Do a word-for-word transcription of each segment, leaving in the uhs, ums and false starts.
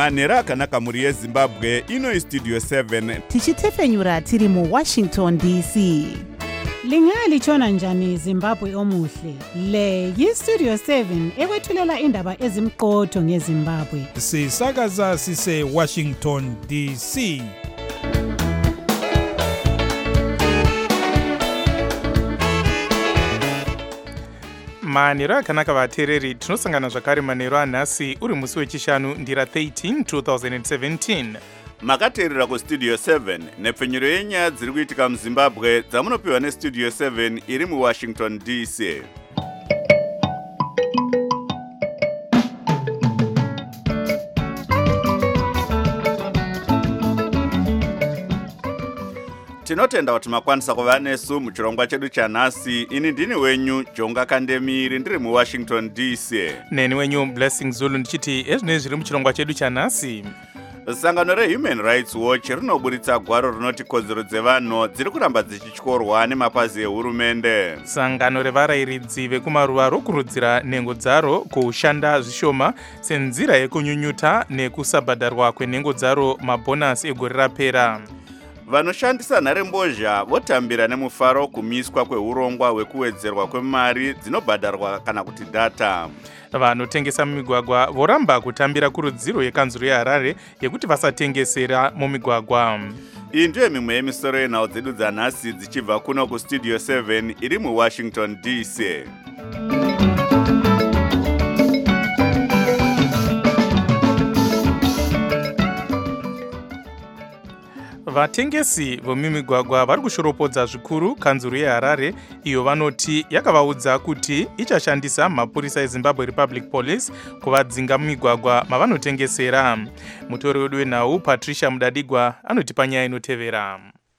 manhero akanaka mhuri yezimbabwe. Ino istudio seven tichitefenyura tiri muwashington D C. Lingalitshona njani Zimbabwe omuhle? Le yistudio seven ekwethulela indaba ezimqotho ngeZimbabwe. Sisakaza sise Washington D C. Manhero akanaka vateereri, tinosangana zvakare manhero anhasi uri musi wechishanu ndira thirteen twenty seventeen. makateerera kustudio seven nepfenyuro yenyaya dziri kuitika muzimbabwe dzamunopiwa nestudio seven iri muwashington D C. tinotenda kuti makwanisa kuva nesu muchirongwa chedu chanhasi. Ini ndini wenyu Jonga Kandemiri ndiri muwashington D C. Neni wenyu Blessing Zulu ndichiti ezvinei zviri muchirongwa chedu chanhasi. Sangano reHuman Rights Watch rinoburitsa gwaro rinoti kodzero dzevanhu dziri kuramba dzichityorwa nemapazi ehurumende. Sangano revarairidzi vekumaruva rokurudzira nhengo dzaro kushanda zvishoma senzira yekunyunyuta nekusabhadharwa kwenhengo dzaro mabhonasi egore rapera. Vanoshandisa nharembozha votambira nemufaro kumiswa kweurongwa hwekuwedzerwa kwemari dzinobhadharwa kana kuti data. Vanotengesa mumigwagwa voramba kutambira kurudziro yekanzuro yeHarare yekuti vasatengesera mumigwagwa. Iyi ndiyo mimwe yemisoro yenhau dzedu dzanhasi dzichibva kuno kustudio seven iri muwashington D C. Vatengesi vomumigwagwa vari kushoropodza zvikuru kanzuro yeHarare iyo vanoti yakavaudza kuti ichashandisa mapurisa eZimbabwe Republic Police kuvadzinga mumigwagwa mavanotengesera. Mutori wedu wenhau Patricia Mudadigwa anotipa nyaya inotevera.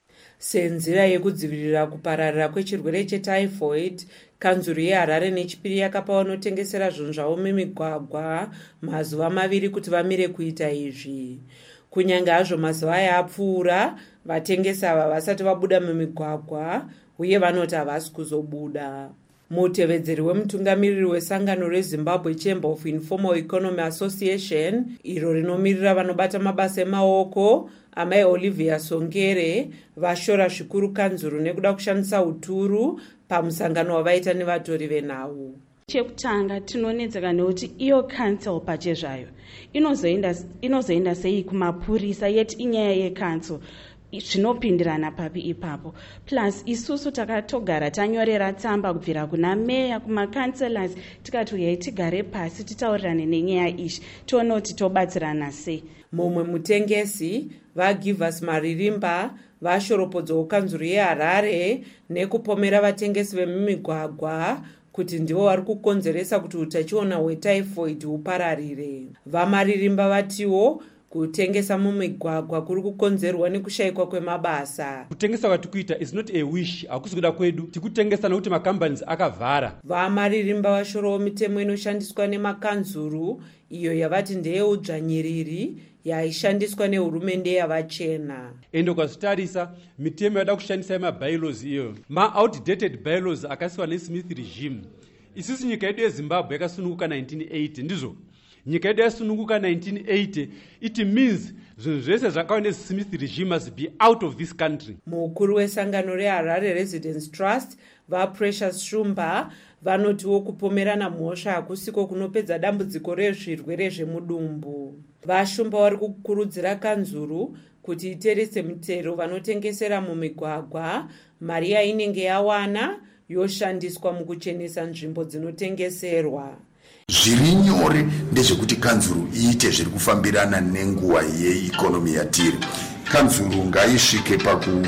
Senzira yekudzivirira kupararira kwechirwere chetyphoid, kanzuro yeHarare nechipiri yakapa vanotengesera zvinhu zvavo mumigwagwa mazuva maviri kuti vamire kuita izvi. Kunyange hazvo mazuva aya apfuura, vatengesi ava vasati vabuda mumigwagwa uye vanoti havasi kuzobuda. Mutevedzeri wemutungamiriri wesangano reZimbabwe Chamber of Informal Economy Association, iro rinomirira vanobata mabasa emaoko, amai Olivia Songere, vashora zvikuru kanzuro nekuda kushandisa uturu pamusangano wavaita nevatori venhau. Chekutanga tinonetseka nekuti iyo council pachezvayo inozoenda inozoenda sei kumapurisa yeti inyaya yecouncil zvinopindirana papi ipapo. Plus isusu takatogara tanyorera tsamba kubvira kuna meya kumacancelors tikati uyai tigare pasi titaurirane nenyaya ishi tione kuti tobatsirana sei. Mumwe mutengesi vaGivers Maririmba vashoropodzawo kanzuro yeHarare nekupomera vatengesi vemumigwagwa kuti ndivo vari kukonzeresa kuti utachiona hwetyphoid hupararire. VaMaririmba vatiwo kutengesa mumigwagwa kuri kukonzerwa nekushayikwa kwemabasa. Kutengesa kwati kuita is not a wish, hakusi kuda kwedu, tikutengesa nokuti macompanies akavhara. VaMaririmba vashorawo mitemo inoshandiswa nemakanzuru iyo yavati ndeyeudzvanyiriri yaishandiswa nehurumende yavachena. Ende ukazvitarisa mitemo yada kushandisa yemabylaws iyo ma-outdated bylaws akasiwa neSmith regime. Isusu nyika yedu yeZimbabwe yakasununguka nineteen eighty ndizvo. Nyika yedu yasununguka nineteen eighty, it means zvinhu zvese zvakawa neSmith regime must be out of this country. Mukuru wesangano reHarare Residents Trust vaPrecious Shumba vanotiwo kupomerana mhosva hakusiko kunopedza dambudziko rezvirwere zvemudumbu. Vashumba vari kukurudzira kanzuru kuti iterese mitero vanotengesera mumigwagwa, mari yainenge yawana yoshandiswa mukuchenesa nzvimbo dzinotengeserwa. Zviri nyore ndezvekuti kanzuru iite zviri kufambirana nenguva yeikonomi yatiri. Kanzuru ngaisvike paku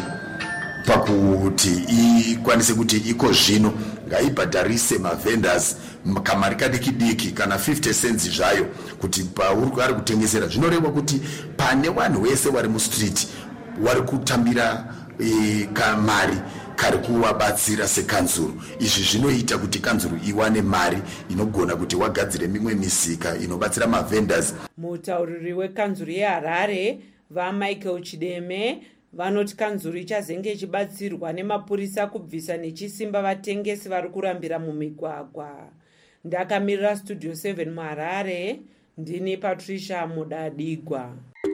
pakuti ikwanise kuti iko zvino ngaibhadharise mavendors kamari kadiki diki kana fifty cents zvayo kuti pauri ari kutengesera. Zvinoreva kuti pane vanhu vese vari mustreet vari kutambira e, kamari kari kuvabatsira sekanzuru. Izvi zvinoita kuti kanzuru iwane mari inogona kuti wagadzire mimwe misika inobatsira mavendors. Mutauriri wekanzuru yeHarare vaMichael Chideme vanoti kanzuru ichazenge ichibatsirwa nemapurisa kubvisa nechisimba vatengesi vari kurambira mumigwagwa. Ndakamirira studio seven muHarare, ndini Patricia Mudadigwa.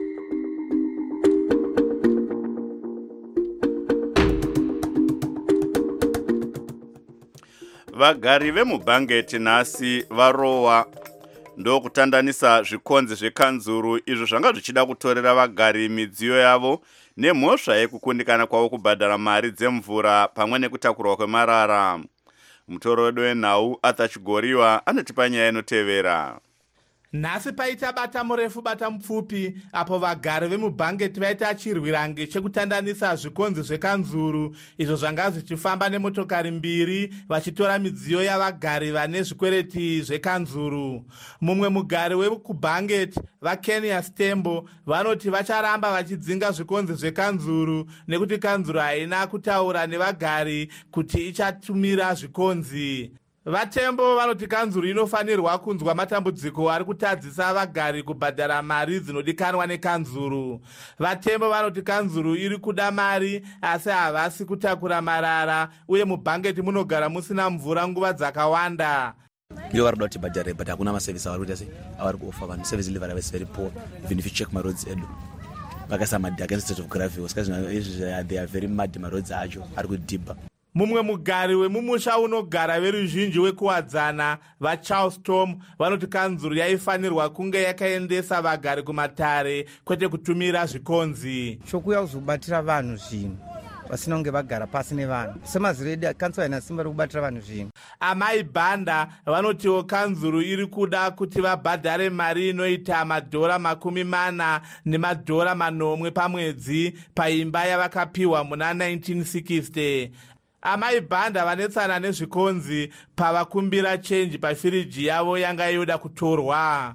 Vagari vemubhangeti nhasi varowa ndokutandanisa zvikonzi zvekanzuru izvo zvanga zvichida kutorera vagari midziyo yavo nemhosva yekukundikana kwavo kubhadhara mari dzemvura pamwe nekutakurwa kwemarara. Mutorodi wenhau Arthur Chigoriwa anotipa nyaya inotevera. Nhasi paita bata murefu bata mupfupi apo vagari vemubhangeti vaita chirwirange chekutandanisa zvikonzi zvekanzuru izvo zvanga zvichifamba nemotokari mbiri vachitora midziyo yavagari vane zvikwereti zvekanzuru. Mumwe mugari wekubhangeti vaKenya Stembo vanoti vacharamba vachidzinga zvikonzi zvekanzuru nekuti kanzuru haina kutaura nevagari kuti ichatumira zvikonzi. Vatembo vanoti kanzuru inofanirwa kunzwa matambudziko ari kutadzisa vagari kubhadhara mari dzinodikanwa nekanzuru. Vatembo vanoti kanzuru iri kuda mari asi havasi kutakura marara uye mubhangeti munogara musina mvura nguva dzakawanda. You are not budget, but hakuna service avari kuita sei avari kuofa vanhu service delivery is very poor. Even if you check my roads edu vakasa mad against state of gravel they are very mad maroads acho ari kudhibha. Mumwe mugari wemumusha unogara veruzhinji wekuwadzana vaCharleston vanoti kanzuru yaifanirwa kunge yakaendesa vagari kumatare kwete kutumira zvikonzi. Chokuya kuzobatira vanhu zvinhu vasina kunge vagara pasi nevanhu semaziredi kanzuru haina simba rekubatira vanhu zvinhu. Amai Banda vanotiwo kanzuru iri kuda kuti vabhadhare mari inoita madhora makumi mana nemadhora manomwe pamwedzi paimba yavakapiwa muna nineteen sixty. Amai Banda vanetsana nezvikonzi pavakumbira chenji pafiriji yavo yanga yoda kutorwa.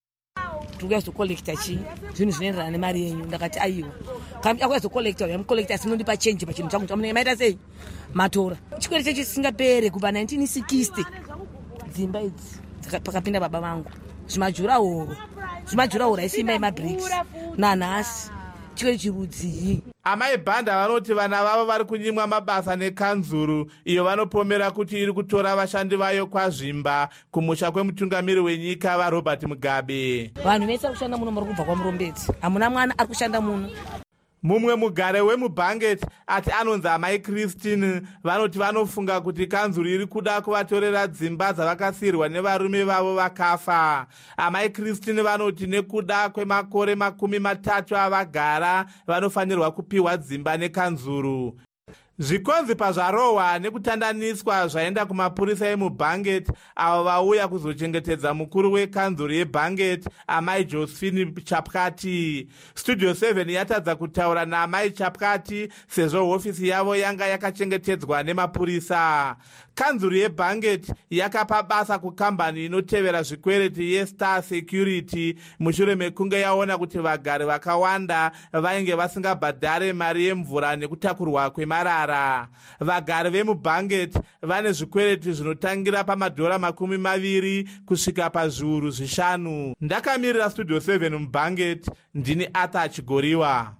Tukuya kuzokolekta chi zvinhu zvinoenderana nemari yenyu. Ndakati aiwa kambi akuya kuzokolekta yamukolekta sinondipa chenji pachinhu changu chamunenge maita sei matora chikwere chisingapere kubva nineteen sixty. Dzimba idzi pakapinda baba vangu zvimajura horo zvimajura horo aisimba yemabricks nanhasi chikwere chirudzi. Amai Banda vanoti vana vavo vari kunyimwa mabasa nekanzuru iyo vanopomera kuti iri kutora vashandi vayo kwazvimba kumusha kwemutungamiri wenyika vaRobert Mugabe. Vanhu vese vari kushanda muno muri kubva kwamurombedzi hamuna mwana ari kushanda muno. Mumwe mugare wemubhangeti ati anonzi Amai Christine vanoti vanofunga kuti kanzuru iri kuda kuvatorera dzimba dzavakasirwa nevarume vavo vakafa. Amai Christine vanoti nekuda kwemakore makumi matatu avagara vanofanirwa kupiwa dzimba nekanzuru. Zvikonzi pazvarohwa nekutandaniswa zvaenda kumapurisa emubhangeti avo vauya kuzochengetedza mukuru wekanzuru yebhangeti Amai Josephine Chapkati. Studio seven yatadza kutaura naAmai Chapkati sezvo hofisi yavo yanga yakachengetedzwa nemapurisa. Kanzuru yebhangeti yakapa basa kukambani inotevera zvikwereti yeStar Security mushure mekunge yaona kuti vagari vakawanda vainge vasingabhadhare mari yemvura nekutakurwa kwemarara. Vagari vemubhangeti vane zvikwereti zvinotangira pamadhora makumi maviri kusvika pazviuru zvishanu. Ndakamirira Studio seven mubhangeti ndini Arthur Chigoriwa.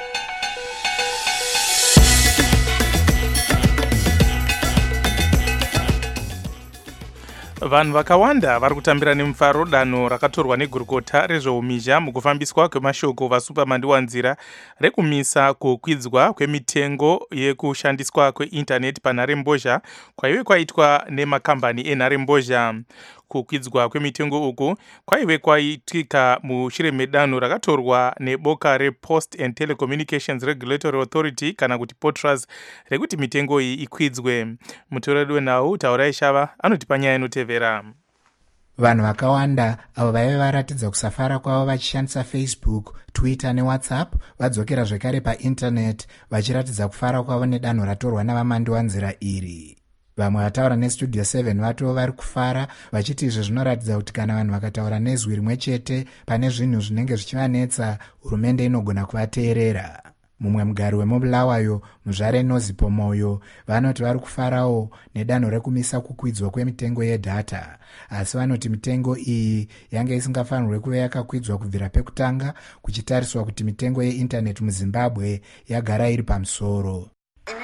Vanhu vakawanda vari kutambira nemufaro danho rakatorwa negurukota rezveumhizha mukufambiswa kwemashoko vasupamandiwanzira rekumisa kukwidzwa kwemitengo yekushandiswa kweindaneti panharembozha kwaive kwaitwa nemakambani enharembozha. Kukwidzwa kwemitengo uku kwaive kwaitika mushure medanho rakatorwa neboka rePost and Telecommunications Regulatory Authority kana kuti POTRAS rekuti mitengo iyi ikwidzwe. Mutoredi wenhau Taurai Shava anotipa nyaya inotevera. Vanhu vakawanda avo vaive varatidza kusafara kwavo vachishandisa Facebook, Twitter neWhatsApp vadzokera zvekare paindaneti vachiratidza kufara kwavo nedanho ratorwa navamandiwanzira iri. Vamwe vataura neStudio seven vato vari kufara vachiti izvo zvinoratidza kuti kana vanhu vakataura nezwi rimwe chete pane zvinhu zvinenge zvichivanetsa hurumende inogona kuvateerera. Mumwe mugari wemubulawayo muzvare Nozipo Moyo vanoti vari kufarawo nedanho rekumisa kukwidzwa kwemitengo yedhata, asi vanoti mitengo iyi yange isingafanirwe kuve yakakwidzwa kubvira pekutanga kuchitariswa kuti mitengo yeindaneti muZimbabwe yagara iri pamusoro. Inini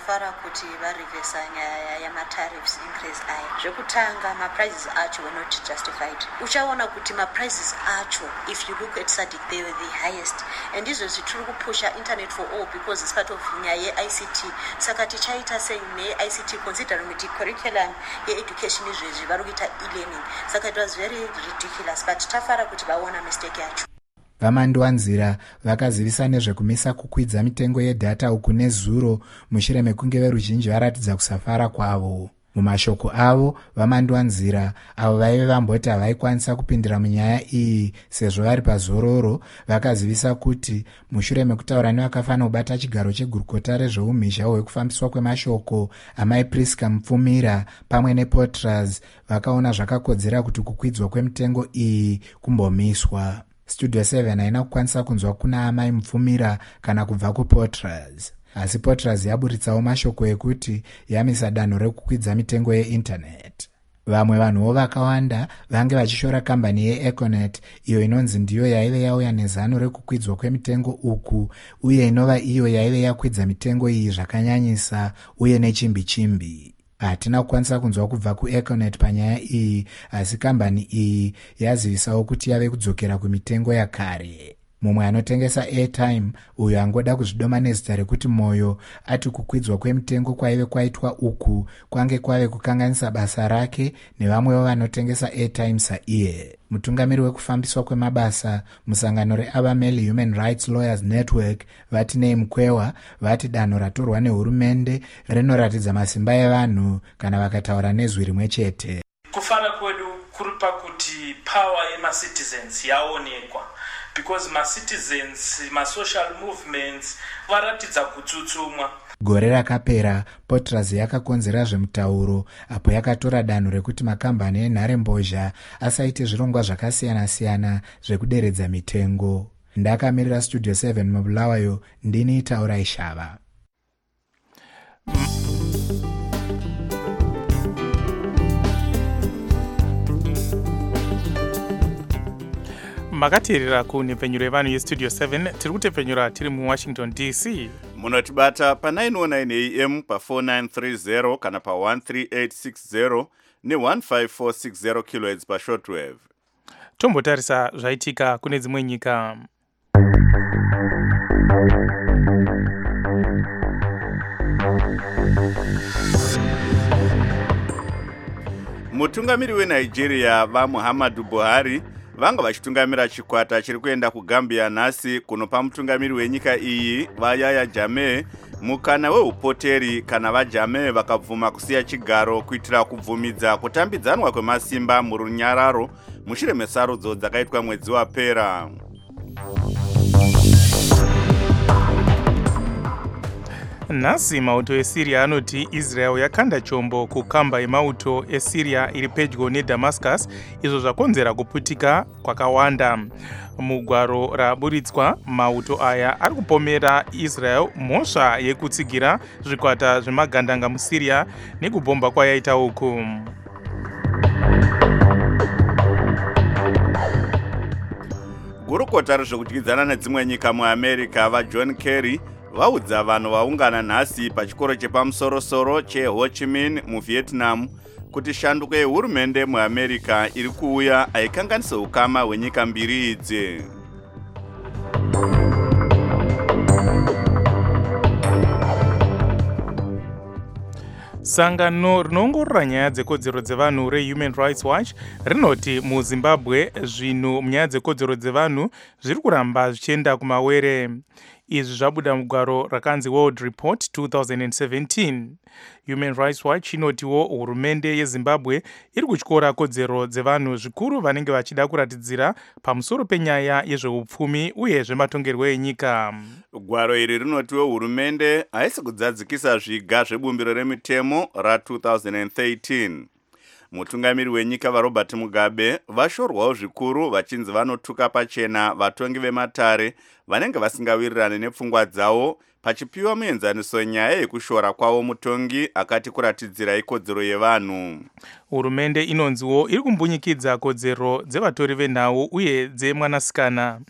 tafara kuti varivhesa nyaya yamatariffs increase aya. Zvekutanga maprices acho were not justified. Uchaona kuti maprices acho, if you look at SADC, they were the highest. And izvo zvitiri kupusha internet for all because it's part of nyaya ye-I C T. Saka tichaita sei ne-I C T considering kuti curriculum ye-education izvezvi vari kuita e-learning. Saka it was very ridiculous, but tafara kuti vaona mistake yacho. vamandiwanzira vakazivisa nezvekumisa kukwidza mitengo yedhata uku nezuro mushure mekunge veruzhinji varatidza kusafara kwavo. Mumashoko avo, vamandiwanzira avo vaive vamboti havaikwanisa kupindira munyaya iyi sezvo vari pazororo, vakazivisa kuti mushure mekutaura nevakafanira kubata chigaro chegurukota rezveumhizha hwekufambiswa kwemashoko amai Priska Mupfumira pamwe nePortras vakaona zvakakodzera kuti kukwidzwa kwemitengo iyi kumbomiswa. Studio seven haina kukwanisa kunzwa kuna amai Mupfumira kana kubva kuPortras. Asi Portras yaburitsawo mashoko ekuti yamisa danho rekukwidza mitengo yeinternet. Vamwe vanhuwo vakawanda vange vachishora kambani yeEconet iyo inonzi ndiyo yaive yauya nezano rekukwidzwa kwemitengo uku uye inova iyo yaive yakwidza mitengo iyi zvakanyanyisa uye nechimbi-chimbi. Hatina kukwanisa kunzwa kubva kuEconet panyaya iyi, asi kambani iyi yazivisawo kuti yave kudzokera kumitengo yakare. Mumwe anotengesa airtime uyo angoda kuzvidoma nezita rekuti Moyo ati kukwidzwa kwemitengo kwaive kwaitwa uku kwange kwave kukanganisa basa rake nevamwewo vanotengesa airtime saiye. Mutungamiri wekufambiswa kwemabasa musangano reAbameli Human Rights Lawyers Network vati Nei Mukwewa vati danho ratorwa nehurumende rinoratidza masimba evanhu kana vakataura nezwi rimwe chete. Kufara kwedu kuri pakuti power yema-citizens yaonekwa. Because ma-citizens, ma-social movements varatidza kutsutsumwa. Gore rakapera, Portras yakakonzera zvemutauro apo yakatora danho rekuti makambani enharembozha asaite zvirongwa zvakasiyana-siyana zvekuderedza mitengo. Ndakamirira Studio seven mubulawayo, ndini Taura Ishava. makateerera kunhepfenyuro yevanhu yestudio seven tiri kutepfenyura tiri muwashington D C. munotibata pa nine oh nine A M pa four nine three zero kana pa one three eight six zero ne one five four six zero kilohertz pa shortwave. Tombotarisa zvaitika kune dzimwe nyika. Mutungamiri weNigeria vaMuhammadu Buhari vanga vachitungamira chikwata chiri kuenda kuGambia nhasi kunopa mutungamiri wenyika iyi vaYahya Jammeh mukana weupoteri kana vaJammeh vakabvuma kusiya chigaro kuitira kubvumidza kutambidzanwa kwemasimba murunyararo mushure mesarudzo dzakaitwa mwedzi wapera. Nhasi mauto eSyria anoti Israel yakanda chombo kukamba yemauto eSyria iri pedyo neDamascus, izvo zvakonzera kuputika kwakawanda. Mugwaro raburitswa, mauto aya ari kupomera Israel mhosva yekutsigira zvikwata zvemagandanga muSyria nekubhomba kwayaita uku. Gurukota rezvekudyidzana nedzimwe nyika muAmerica vaJohn Kerry vaudza vanhu vaungana nhasi pachikoro chepamusoro-soro cheHo Chi Minh muVietnam kuti shanduko yehurumende muAmerica iri kuuya haikanganise ukama hwenyika mbiri idzi. Sangano rinoongorora nyaya dzekodzero dzevanhu reHuman Rights Watch rinoti muZimbabwe zvinhu munyaya dzekodzero dzevanhu zviri kuramba zvichienda kumawere. Izvi zvabuda mugwaro rakanzi World Report twenty seventeen. Human Rights Watch inotiwo hurumende yeZimbabwe iri kutyora kodzero dzevanhu zvikuru vanenge vachida kuratidzira pamusoro penyaya yezveupfumi uye zvematongerwo enyika. Gwaro iri rinotiwo hurumende haisi kudzadzikisa zviga zvebumbiro remitemo ratwenty thirteen. Mutungamiri wenyika vaRobert Mugabe vashorwawo zvikuru vachinzi vanotuka pachena vatongi vematare vanenge vasingawirirane nepfungwa dzavo pachipiwa muenzaniso nyaya yekushora kwavo mutongi akati kuratidzira ikodzero yevanhu. Hurumende inonziwo iri kumbunyikidza kodzero dzevatori venhau uye dzemwanasikana.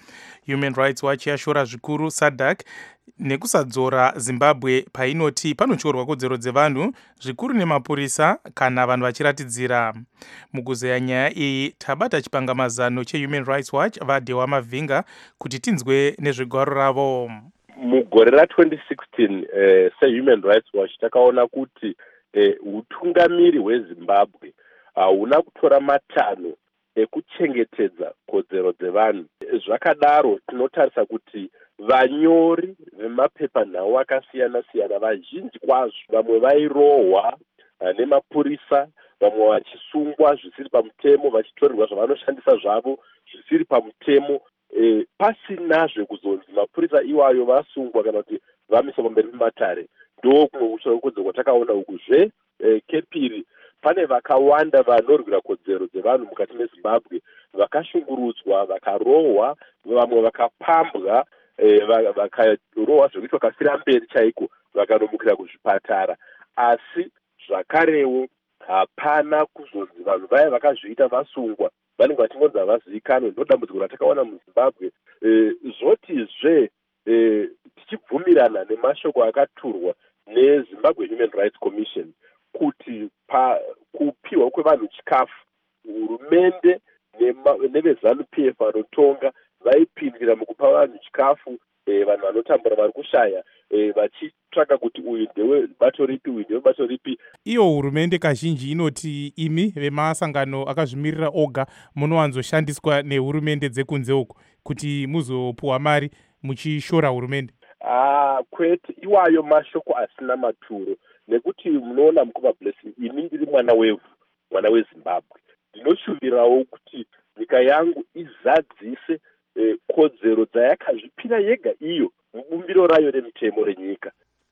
Human Rights Watch yashora zvikuru S A D C nekusadzora Zimbabwe painoti panotyorwa kodzero dzevanhu zvikuru nemapurisa kana vanhu vachiratidzira. Mukuzeya nyaya iyi tabata chipangamazano cheHuman Rights Watch vaDewa Mavhinga kuti tinzwe nezvegwaro ravo. Mugore ra twenty sixteen eh, seHuman Rights Watch takaona kuti eh, utungamiri hweZimbabwe hauna uh, kutora matanho ekuchengetedza kodzero dzevanhu. Zvakadaro tinotarisa kuti vanyori vemapepanhau akasiyana siyana vazhinji kwazvo vamwe vairohwa uh, nemapurisa, vamwe vachisungwa zvisiri pamutemo, vachitorerwa zvavanoshandisa zvavo zvisiri pamutemo. E, pasinazve kuzonzi mapurisa iwayo vasungwa kana kuti vamiswa pamberi pematare. Ndo kumwe kushorokudza kwatakaona ukuzve e, kepiri pane vakawanda vanorwira kodzero dzevanhu mukati meZimbabwe vakashungurudzwa, vakarohwa, vamwe vakapambwa, e, vakarohwa zvekuti vakafira mberi chaiko, vakanomukira kuzvipatara. Asi zvakarewo hapana kuzonzi vanhu vaya vakazviita vasungwa vanenge vachingonzi havazivikanwe. Ndo dambudziko ratakaona muZimbabwe. E, zvotizve e, tichibvumirana nemashoko akaturwa neZimbabwe Human Rights Commission kuti pa kupiwa kwevanhu chikafu, hurumende neveZANU P F vanotonga vaipindira mukupa vanhu chikafu, e, vanhu vanotambura vari kushaya, e, vachitsvaka kuti uyu ndewe bato ripi, uyu ndewe bato ripi. Iyo hurumende kazhinji inoti imi vemasangano akazvimirira oga munowanzoshandiswa nehurumende dzekunze uko kuti muzopuwa mari muchishora hurumende. Ah, kwete, iwayo mashoko asina maturo. Nekuti munoona Mukoma Blessing, ini ndiri mwana wevhu, mwana weZimbabwe. Ndinoshuvirawo kuti nyika yangu izadzise eh, kodzero dzayakazvipira yega iyo mubumbiro rayo remutemo renyika.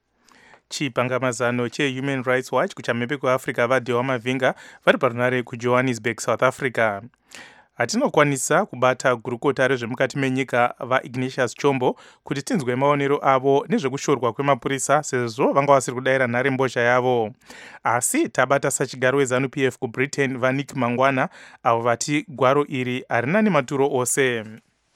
Chipangamazano cheHuman Rights Watch kuchamhepe kweAfrica vaDewa Mavhinga vari parunare kuJohannesburg, South Africa. Hatinokwanisa kubata gurukota rezvemukati menyika vaIgnatius Chombo kuti tinzwe maonero avo nezvekushorwa kwemapurisa sezvo vanga vasiri kudayira nhare mbozha yavo. Asi tabata sachigaro weZANU P F kuBritain vaNick Mangwana avo vati gwaro iri harina nematuro ose.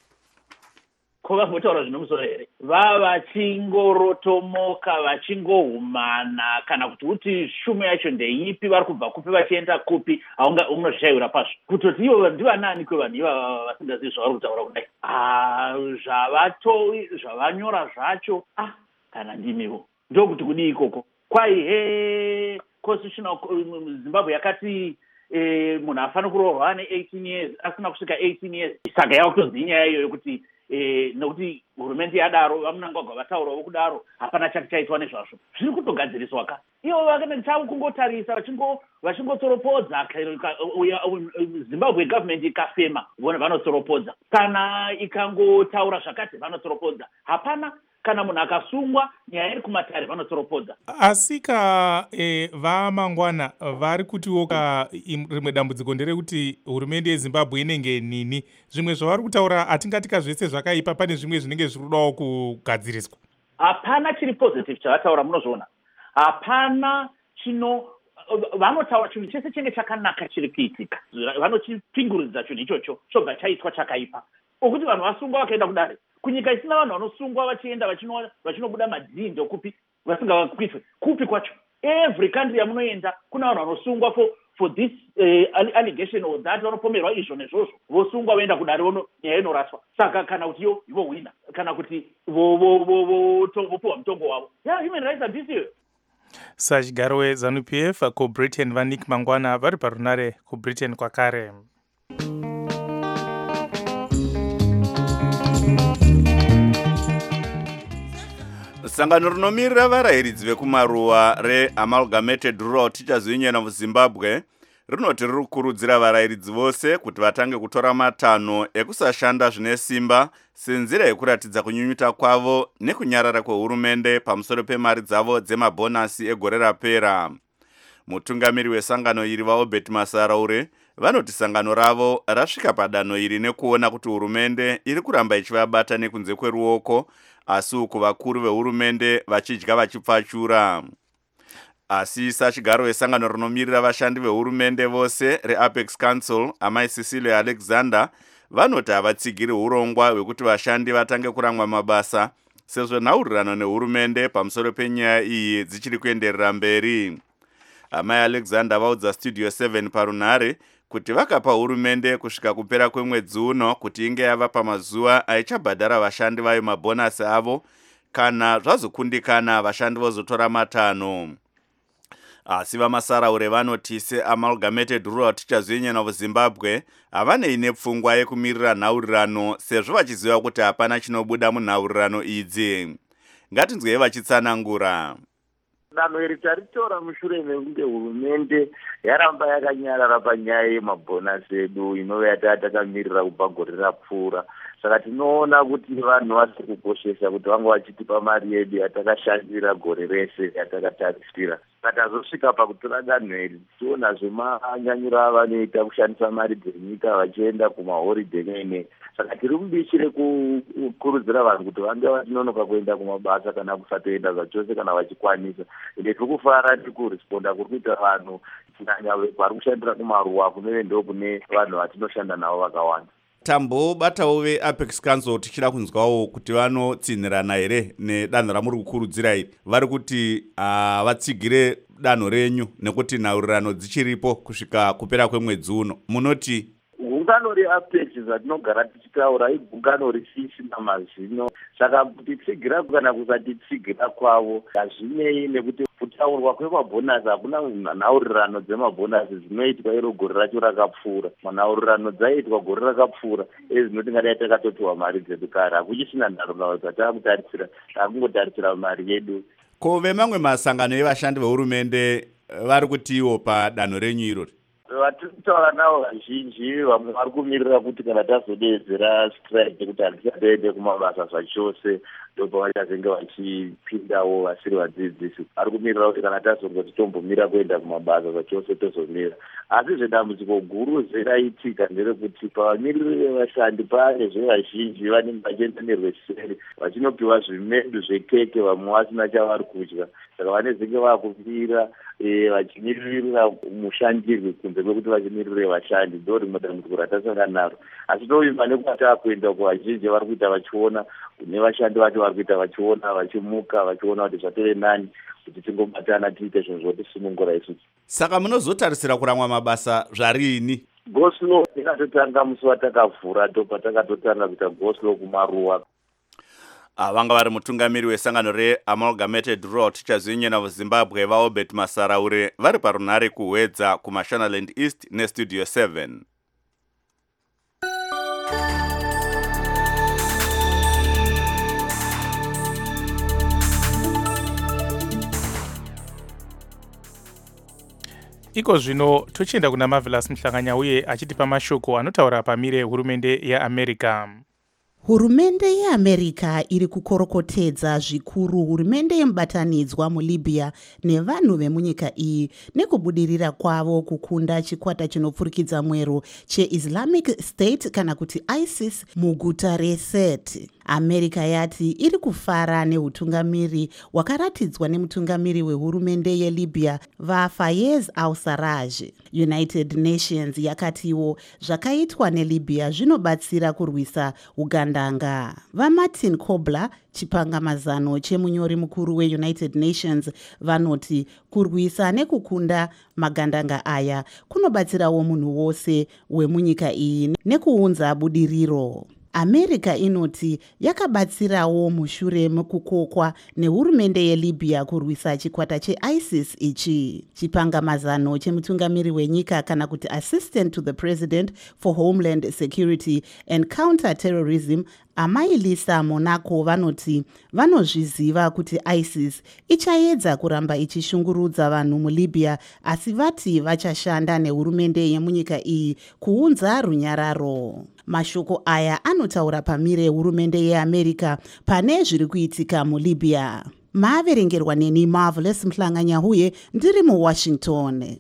Ko vambotaura zvinomusoro here, vava vachingorotomoka vachingohumana kana kuti kuti shumo yacho ndeipi, vari kubva kupi vachienda kupi, haunga unozvishayira pazvo kutoti ivo ndivanani kwevanhu ivava vasingazivi zvavari kutaura kudai. Ah, zvavatowi zvavanyora zvacho, ah, kana ndimivo ndokuti kudii ikoko kwai he constitutional Zimbabwe yakati eh, munhu afana kurohwa ne-eighteen years asina kusvika eighteen years. Saka yava kutozi inyaya iyoyo yokuti Eh, nokuti hurumende yadaro vamunangagwa vataurawo kudaro hapana chake chaitwa nezvazvo. Zviri kutogadziriswa ka ivo vakana chavo kungotarisa vachingo vachingotsoropodza. Zimbabwe government ikafema vanotsoropodza, kana ikangotaura zvakati vanotsoropodza. Hapana kana munhu akasungwa nyaya iri kumatare vanotsoropodza. Asika e, vaMangwana vari kutiwo ka rimwe dambudziko nderekuti hurumende yeZimbabwe inenge nini. Zvimwe zvavari kutaura hatingatika zvese zvakaipa, pane zvimwe zvinenge zvirudawo kugadziriswa. Hapana chiri positive chavataura, munozviona. Hapana chino vanotaura chinhu chese chenge chakanaka chiri kuitika, vanochipinguridza chinhu ichocho chobva chaitwa chakaipa, okuti vanhu vasungwa vakaenda kudare. Kunyika isina vanhu vanosungwa vachienda vachinobuda madhindo kupi vasingavakwitwe kupi kwacho. Every country yamunoenda kuna vanhu vanosungwa for for this uh, allegation or that, vanopomerwa izvo nezvozvo, vosungwa voenda kudare vono nyaya inoraswa. Saka kana kuti yo vohwina kana kuti vopuwa mutongo wavo, yeah, human rights abuse iyo. Sachigaro weZANU P F kuBritain vaNick Mangwana vari parunare kuBritain kwakare. Sangano rinomirira varayiridzi vekumaruwa reAmalgamated Rural Teachers Union of Zimbabwe rinoti riri kukurudzira varayiridzi vose kuti vatange kutora matanho ekusashanda zvine simba senzira yekuratidza kunyunyuta kwavo nekunyarara kwehurumende pamusoro pemari dzavo dzemabhonasi egore rapera. Mutungamiri wesangano iri vaObert Masaraure vanoti sangano ravo rasvika padanho iri nekuona kuti hurumende iri kuramba ichivabata nekunze kweruoko, asi uku vakuru vehurumende vachidya vachipfachura. Asi sachigaro wesangano rinomirira vashandi vehurumende vose reApex Council, amai Cecilia Alexander, vanoti havatsigiri urongwa hwekuti vashandi vatange kuramwa mabasa sezvo nhaurirano nehurumende pamusoro penyaya iyi dzichiri kuenderera mberi. Amai Alexander vaudza Studio seven parunhare kuti vakapa hurumende kusvika kupera kwemwedzi uno kuti inge yava pamazuva aichabhadhara vashandi vayo mabhonasi avo, kana zvazokundikana vashandi vozotora matanho. Asi vamasaraure vanoti seAmalgamated Rural Teachers Union of Zimbabwe havanei nepfungwa yekumirira nhaurirano sezvo vachiziva kuti hapana chinobuda munhaurirano idzi. Ngatinzwei vachitsanangura. Danho iri taritora mushure mekunge hurumende yaramba yakanyarara panyaya yemabhonasi edu inova yatava takamirira kubva gore rapfuura. Saka tinoona kuti vanhu vasiri kukoshesa kuti vanga vachitipa mari yedu yatakashandira gore rese yatakatarisira. Saka tazosvika pakutora danho iri tiona zvemanyanyiro avanoita kushandisa mari dzenyika vachienda kumahoride nene. Saka tiri kubishi rekukurudzira vanhu kuti vange vachinonoka kuenda kumabasa kana kusatoenda zvachose kana vachikwanisa. Ende tiri kufara tiri kuresponda kuri kuita vanhu kunyanya vari kushandira kumaruwa kunove ndo kune vanhu vatinoshanda navo vakawanda. Tambobatawo veApex Council tichida kunzwawo kuti vanotsinirana here nedanho ramuri kukurudzira iri. Vari kuti vatsigire danho renyu nekuti nhaurirano dzichiripo kusvika kupera kwemwedzi uno. Munoti gungano reApex zvatinogara tichitaura igungano risisina mazino. Saka kutitsigira kana kusatitsigira kwavo hazvinei nekuti kutaurwa kwemabhonasi hakuna nhaurirano dzemabhonasi dzinoitwa iro gore racho rakapfuura. Manhaurirano dzaiitwa gore rakapfuura ezinoti ngadai takatotiwa mari dzedu kare. Hakuchisina nhaurirano dzatakutarisira, takungotarisira mari yedu. Ko vemamwe masangano evashandi vehurumende vari kutiwo padanho renyu irori? Vatiri kutaura navo vazhinji vamwe vari kumirira kuti kana tazodeedzera strike kuti hatichaende kumabasa zvachose ndopavachazenge vachipindawo vasiri vadzidzisi. Vari kumirira kuti kana tazonge titombomira kuenda kumabasa zvachose tozomira. Asi zvedambudziko guru zeraitika nderekuti pavamiriri vevashandi pane zvevazhinji vanenge vachienda nerweseri vachinopiwa zvimedu zvekeke vamwe vasina chavari kudya. Saka vanezenge vakumira vachimiririra mushandirwi kunze kwekuti vachimirire vashandi. Ndo rimwe dambudziko ratasangana naro. Asi tovimba nekuti takuenda kuvazhinji vari kuita vachiona, kune vashandi vacho vari kuita vachiona, vachimuka vachiona kuti zvatove nani kuti tingobatana tiite zvinhu zvotisunungura isusu. Saka munozotarisira kuramwa mabasa zvarini? Goslow tikatotanga musi watakavhura ndopatakatotanga kuita Goslow kumaruwa. Vanga vari mutungamiri wesangano reAmalgamated Rural Teachers Union of Zimbabwe vaObert Masaraure vari parunhare kuhwedza kuMashonaland East neStudio seven. Iko zvino tochienda kuna Marvelous Mhlanganya uye achitipa mashoko anotaura pamire hurumende yeAmerica. Hurumende yeAmerica iri kukorokotedza zvikuru hurumende yemubatanidzwa muLibya nevanhu vemunyika iyi nekubudirira kwavo kukunda chikwata chinopfurikidza mwero cheIslamic State kana kuti ISIS muguta reSirte. America yati iri kufara neutungamiri hwakaratidzwa nemutungamiri wehurumende yeLibya vaFayez al-Sarraj. United Nations yakatiwo zvakaitwa neLibya zvinobatsira kurwisa ugandanga. VaMartin Kobler, chipangamazano chemunyori mukuru weUnited Nations, vanoti kurwisa nekukunda magandanga aya kunobatsirawo munhu wose wemunyika iyi nekuunza budiriro. America inoti yakabatsirawo mushure mekukokwa nehurumende yeLibya kurwisa chikwata cheISIS ichi. Chipangamazano chemutungamiri wenyika kana kuti Assistant to the President for Homeland Security and Counter-Terrorism Amai Lisa Monaco vanoti vanozviziva kuti ISIS ichaedza kuramba ichishungurudza vanhu muLibya, asi vati vachashanda nehurumende yemunyika iyi kuunza runyararo. Mashoko aya anotaura pamire hurumende yeAmerica pane zviri kuitika muLibya. Maaverengerwa neni Marvelous Mhlanganya uye ndiri muWashington.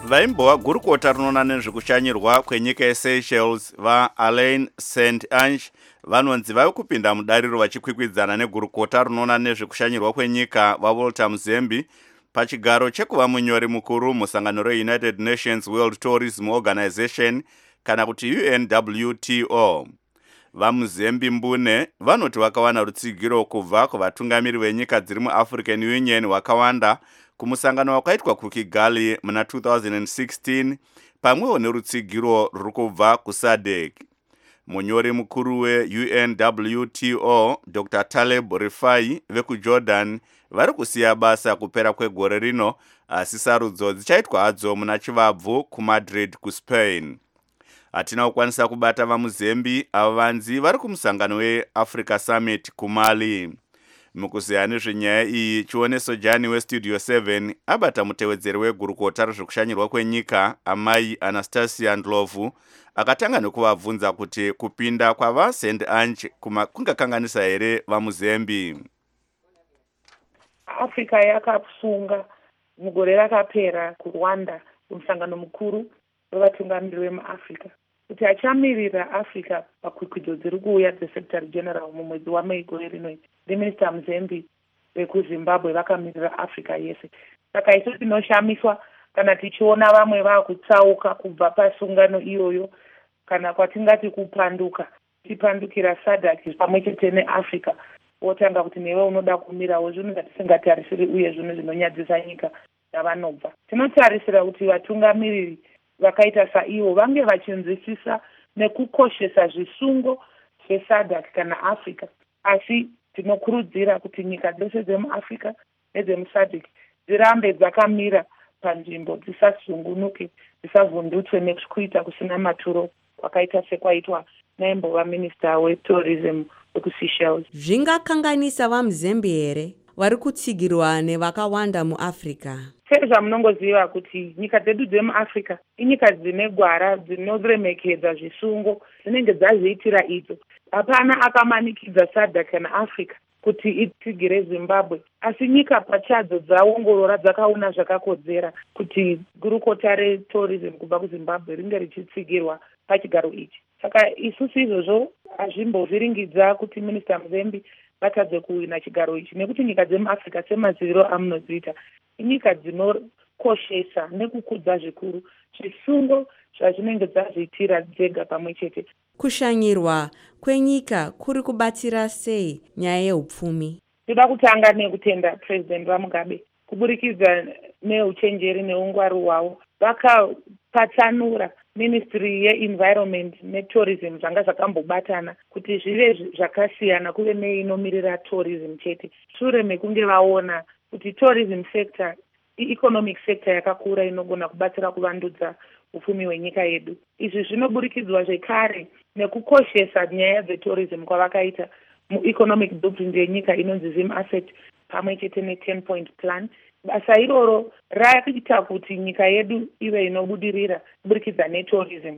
vaimbova gurukota rinoona nezvekushanyirwa kwenyika yeSeychelles vaalain Saint Ange vanonzi vave kupinda mudariro vachikwikwidzana negurukota rinoona nezvekushanyirwa kwenyika vaWalter Muzembi pachigaro chekuva munyori mukuru musangano reUnited Nations World Tourism Organization kana kuti U N W T O. VaMuzembi Mbune vanoti vakawana rutsigiro kubva kuvatungamiri venyika dziri muAfrican Union wakawanda kumusangano wakaitwa kuKigali muna two thousand sixteen pamwewo nerutsigiro ruri kubva kuSADC. Munyori mukuru we-U N W T O Doctor Taleb Rifai vekuJordan vari kusiya basa kupera kwegore rino, asi sarudzo dzichaitwa hadzo muna chivabvu kuMadrid kuSpain. Hatina kukwanisa kubata vaMuzembi ava vanzi vari kumusangano weAfrica Summit kuMali. Mukuziya nezvenyaya iyi chioneso Jani weStudio seven abata mutevedzeri wegurukota rezvekushanyirwa kwenyika amai Anastasia Ndlovu akatanga nekuvabvunza kuti kupinda kwava Saint Ange kungakanganisa here vaMuzembi. Africa yakasunga mugore rakapera kuRwanda kumusangano mukuru wevatungamiri vemuAfrica kuti achamirira Africa pakwikwidzo dziri kuuya dzeSecretary General mumwedzi waMei gore rino. Minister Muzembi vekuZimbabwe vakamirira Africa yese. Saka isu tinoshamiswa kana tichiona vamwe vakutsauka kubva pasungano iyoyo, kana kwatingati kupanduka tipandukira SADC pamwe chete neAfrica wotanga kuti newe unoda kumirawo zvinhu zvatisingatarisiri uye zvinhu zvinonyadzisa nyika yavanobva. Tinotarisira kuti vatungamiriri vakaita saivo vange vachinzwisisa nekukoshesa zvisungo zveSADC kana Africa, asi tinokurudzira kuti nyika dzose dzemuAfrica nedzemuSADC dzirambe dzakamira panzvimbo, dzisasungunuke, dzisavhundutswe nekuita kusina maturo kwakaita sekwaitwa naimbova minister wetourism wekuSeychelles. Zvingakanganisa vaMuzembi here vari kutsigirwa nevakawanda muAfrica? Sezvamunongoziva kuti nyika dzedu dzemuAfrica inyika dzine gwara dzinoremekedza zvisungo dzinenge dzazviitira idzo. Hapana akamanikidza SADC kana Africa kuti itsigire Zimbabwe, asi nyika pachadzo dzaongorora dzakaona zvakakodzera kuti gurukota retourism kubva kuZimbabwe ringe richitsigirwa pachigaro ichi. Saka isusu izvozvo hazvimbovhiringidza kuti Minister Muzembi vatadze kuwina chigaro ichi, nekuti nyika dzemuAfrica semaziviro amunodziita inyika dzinokoshesa nekukudza zvikuru zvisungo zvazvinenge dzazviitira dzega pamwe chete. Kushanyirwa kwenyika kuri kubatsira sei nyaya yeupfumi? Toda kutanga nekutenda President vaMugabe kuburikidza neuchenjeri neungwaru hwavo vakapatsanura Ministry yeEnvironment neTourism zvanga zvakambobatana kuti zvive zvakasiyana kuve neinomirira tourism chete, shure mekunge vaona kuti tourism sector economic sector yakakura inogona kubatsira kuvandudza upfumi hwenyika yedu. Izvi zvinoburikidzwa zvekare nekukoshesa nyaya dzetourism kwavakaita mueconomic blueprint yenyika inonzi Zim Asset pamwe chete ne-ten point plan. Basa iroro rakuita kuti nyika yedu ive inobudirira kuburikidza netourism.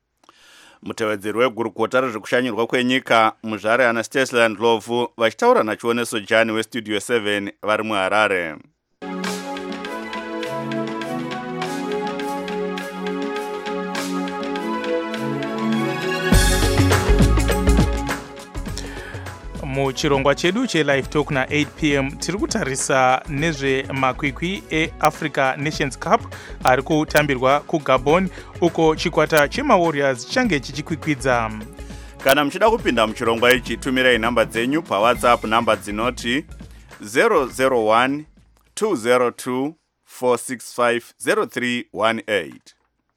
Mutevedzeri wegurukota rezvekushanyirwa kwenyika muzvare Anastasia Ndlovu vachitaura nachioneso Jani weStudio seven vari muHarare. Muchirongwa chedu chelive talk na eight p m tiri kutarisa nezvemakwikwi eAfrica Nations Cup ari kutambirwa kuGabon, uko chikwata chemaWarriors change chichikwikwidza. Kana muchida kupinda muchirongwa ichi, tumirai nhamba dzenyu paWhatsApp, nhamba dzinoti zero zero one two zero two four six five zero three one eight.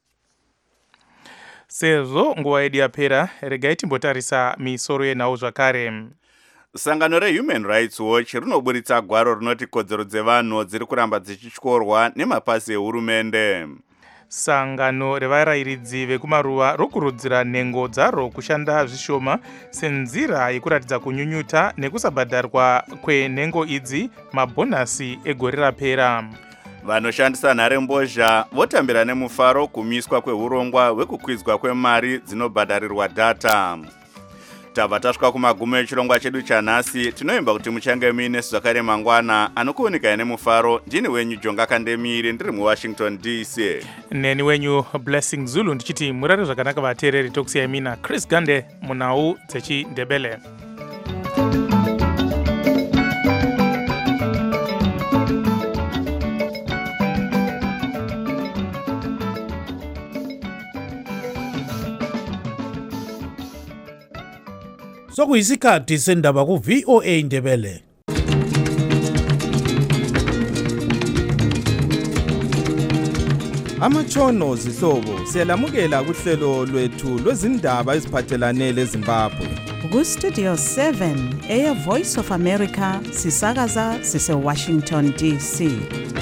Sezvo nguva yedu yapera, regai timbotarisa misoro yenhau zvakare. Sangano reHuman Rights Watch rinoburitsa gwaro rinoti kodzero dzevanhu dziri kuramba dzichityorwa nemapazi ehurumende. Sangano revarairidzi vekumaruva rokurudzira nhengo dzaro kushanda zvishoma senzira yekuratidza kunyunyuta nekusabhadharwa kwenhengo idzi mabhonasi egore rapera. Vanoshandisa nharembozha votambira nemufaro kumiswa kwehurongwa hwekukwidzwa kwemari dzinobhadharirwa data. tabva tasvika kumagumo echirongwa chedu chanhasi. Tinoimba kuti muchange muine zvakare mangwana. Anokuunika nemufaro ndini wenyu Jonga Kandemire ndiri muWashington D C. Neni wenyu Blessing Zulu ndichiti murare zvakanaka vateereri tokusiyai mina Chris Gande munhau dzechiNdebele. Sokuyisikhathi sendaba ku V O A Ndebele. Amachono zihlobo siyalamukela kuhlelo lwethu lwezindaba eziphathelane leZimbabwe. Ku Studio seven eya Voice of America sisakaza sise Washington D C.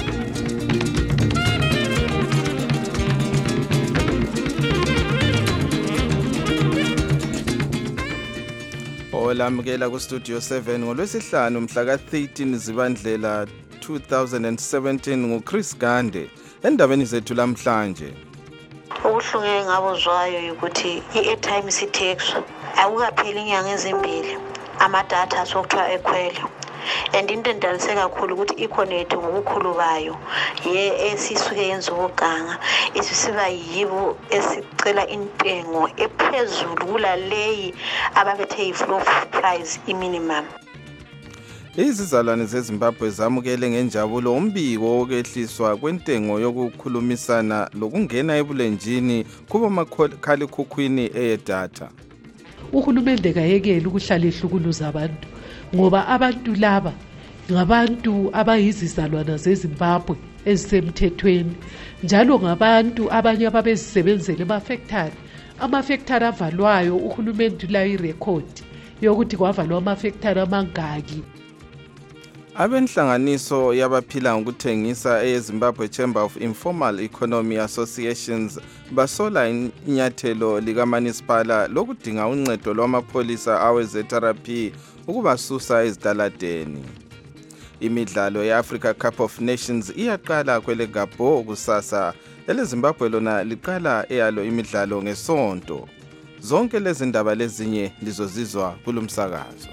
Olamukela ku Studio seven ngolwesihlanu mhla ka thirteen Zibandlela two thousand seventeen nguChris Gande. Endabeni zethu lamhlanje Ukuhlungeke ngabozwayo ukuthi i-airtime sithexwa akukapheli inyanga ezimbili amadatha sokuthiwa ekhwele and into endalise kakhulu ukuthi i-connect ngobukhulu bayo ye esisuke yenza ukuganga isisiba yibo esicela intengo ephezulu kulaleyi ababethe i-floor price i-minimum. Izizalwane zeZimbabwe zamukele ngenjabulo umbiko wokwehliswa kwentengo yokukhulumisana lokungena ebulenjini kuba makhalekhukhwini eyedatha. Uhulumende kayekela ukuhlala ehlukuluza abantu ngoba abantu laba ngabantu abayizizalwana zeZimbabwe ezisemthethweni njalo ngabantu abanye ababezisebenzele amafactory amafactory avalwayo. Uhulumende la irecord yokuthi kwavalwa amafactory amangaki. Abenhlanganiso yabaphila ngokuthengisa eZimbabwe Chamber of Informal Economy Associations basola inyathelo likaManisipala lokudinga uncedo lwamapholisa awezetherapi ukubasusa ezitaladeni. Imidlalo yeAfrica Cup of Nations iyaqala kwele Gabon kusasa. EleZimbabwe lona liqala eyalo imidlalo ngesonto. Zonke lezi ndaba lezinye lizozizwa kulomsakazo.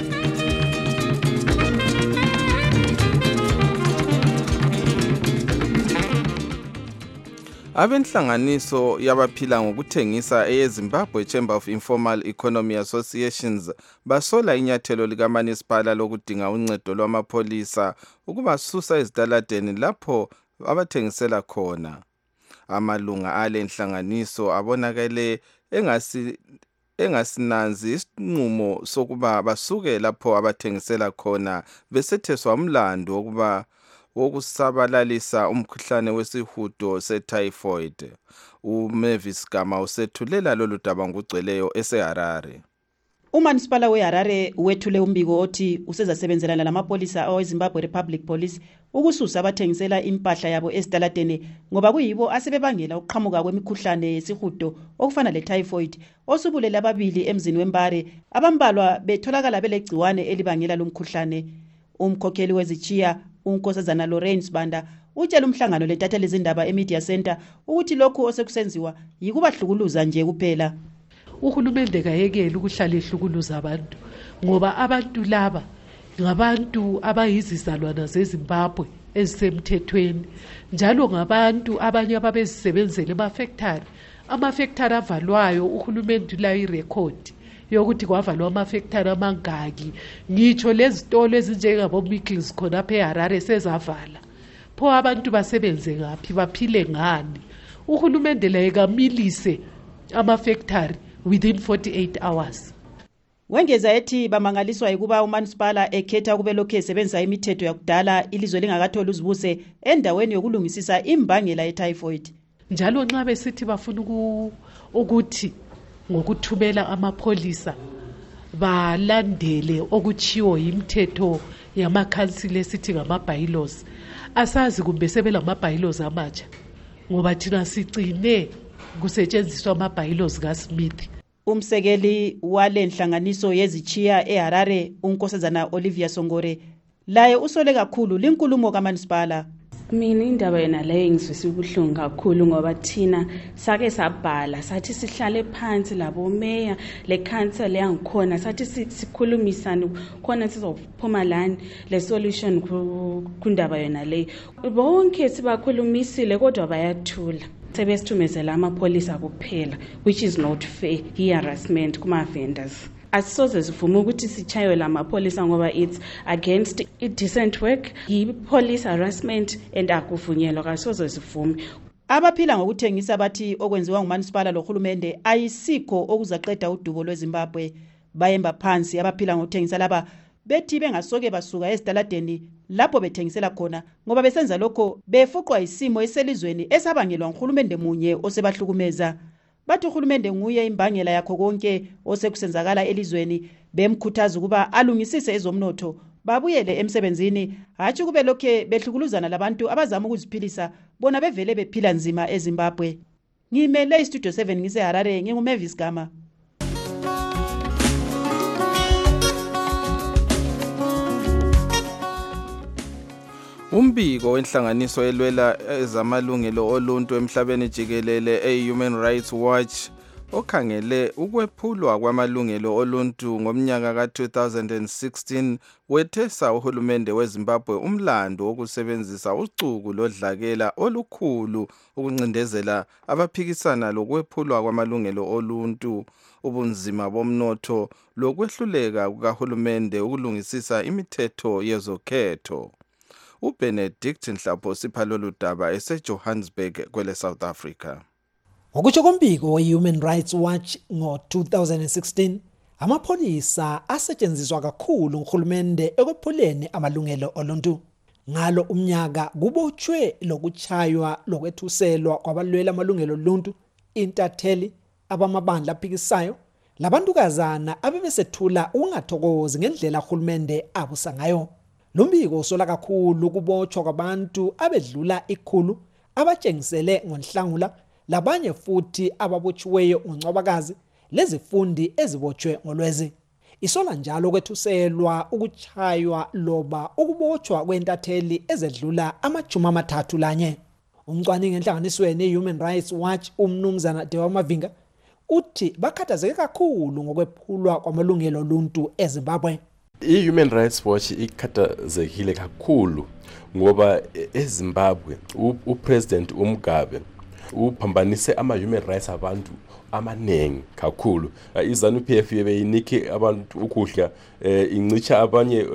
Abenhlanganiso yabaphila ngokuthengisa eZimbabwe Chamber of Informal Economy Associations basola inyathelo likaManisipala lokudinga uncedo lwamapholisa ukubasusa ezitaladeni lapho abathengisela khona. Amalunga ale nhlanganiso abonakele engasi engasinanzi isinqumo sokuba basuke lapho abathengisela khona besetheswa umlando wokuba wokusabalalisa umkhuhlane wesihudo setyphoid. uMavis Gama usethulela lolu daba ngugcweleyo eseHarare. Umanisipala weHarare wethule umbiko othi usezasebenzelana lamapolisa aweZimbabwe Republic Police ukususa abathengisela impahla yabo ezitaladeni ngoba kuyibo asebebangela ukuqhamuka kwemikhuhlane yesihudo okufana letyphoid osubulele ababili emzini wembare abambalwa betholakala belegciwane elibangela lomkhuhlane. Umkhokheli wezichiya uNkosazana Lawrence Banda utshela umhlangano letatha lezindaba eMedia Center ukuthi lokhu osekusenziwa yikubahlukuluza nje kuphela. Uhulumende kayekela ukuhlala ehlukuluza abantu ngoba abantu laba ngabantu abayizizalwana zeZimbabwe ezisemthethweni njalo ngabantu abanye ababezisebenzele amafactory amafactory avalwayo. Uhulumende la irecord yokuthi kwavalwa amafactory amangaki. Ngitsho lezitolo ezinjengabo Mickles khona phe Harare sezavala. Pho abantu basebenze ngaphi baphile ngani? Uhulumende la ekamilise amafactory within forty-eight hours. Wengeza ethi bamangaliswa ukuba uManisipala ekhetha kube lokho esebenza imithetho yakudala ilizwe lingakatholi uzibuse endaweni yokulungisisa imbangela yetyphoid. Njalo nxa besithi bafuna ukuthi ngokuthumela amapholisa balandele okuchiwo imithetho yamakhansile esithi ngama-bylaws, asazi kumbe sebelama-bylaws amatsha ngoba thina sicine kusetshenziswa ama-bylaws kaSmith. Umsekeli wale nhlanganiso yezichiya eHarare uNkosazana Olivia Songore laye usole kakhulu linkulumo kaManisipala. Mina indaba yena leyo ngizwisa ubuhlungu kakhulu ngoba thina sake sabhala sathi sihlale phansi labo meya le council yangikhona sathi sikhulumisana khona sizophuma lani le solution kundaba yona leyo. Bonke sibakhulumisile kodwa bayathula. Sebesithumezela amapolisa kuphela, which is not fair, harassment kuma vendors. Asisoze sivume ukuthi sichaywe la mapolisa ngoba it's against decent work, yi-police harassment and akuvunyelwa, kasoze sivume. Abaphila ngokuthengisa bathi okwenziwa ngumanisipala lohulumende ayisikho okuzaqeda udubo lweZimbabwe. Bayemba phansi abaphila ngokuthengisa laba bethi bengasoke basuka ezitaladeni lapho bethengisela khona ngoba besenza lokho befuqwa isimo eselizweni esabangelwa nguhulumende munye osebahlukumeza. Bathi uhulumende nguye imbangela yakho konke osekusenzakala elizweni, bemkhuthaza ukuba alungisise ezomnotho babuyele emsebenzini, hatshi kube lokho behlukuluzana labantu abazama ukuziphilisa bona bevele bephila nzima eZimbabwe. Ngimele iStudio seven ngise Harare, nginguMavis Gama. Umbiko wenhlanganiso elwela ezamalungelo oluntu emhlabeni jikelele e-Human Rights Watch okhangele ukwephulwa kwamalungelo oluntu ngomnyaka ka two thousand sixteen wethesa uhulumende weZimbabwe umlando wokusebenzisa ucuku lodlakela olukhulu ukuncindezela abaphikisana lokwephulwa kwamalungelo oluntu, ubunzima bomnotho lokwehluleka kukahulumende ukulungisisa imithetho yezokhetho. uBenedict Nhlapho siphalolu daba eseJohannesburg kwele South Africa. Ngokutsho kombiko we-Human Rights Watch ngo two thousand sixteen, amapholisa asetshenziswa kakhulu nguhulumende ekwephuleni amalungelo oluntu. Ngalo umnyaka kubotshwe lokuchaywa lokwethuselwa kwabalwela amalungelo oluntu, intatheli, abamabandla aphikisayo, labantukazana abebesethula ukungathokozi ngendlela uhulumende abusa ngayo. Lombiko usola kakhulu ukubotshwa kwabantu abedlula ikhulu abatshengisele ngonhlangula, labanye futhi ababotshiweyo ngoncwabakazi, lezifundi ezibotshwe ngolwezi. Isola njalo kwethuselwa, ukuchaywa loba ukubotshwa kwentatheli ezedlula amajuma amathathu lanye. Umcwaningi enhlanganisweni ye-Human Rights Watch umnumzana Dewa Mavinga uthi bakhathazeke kakhulu ngokwephulwa kwamalungelo oluntu eZimbabwe. I-Human Rights Watch ikhathazekile kakhulu ngoba eZimbabwe uPresident uMugabe uphambanise ama-human rights abantu amanengi kakhulu. iZANU-P F beyinike abantu ukudla, incitsha abanye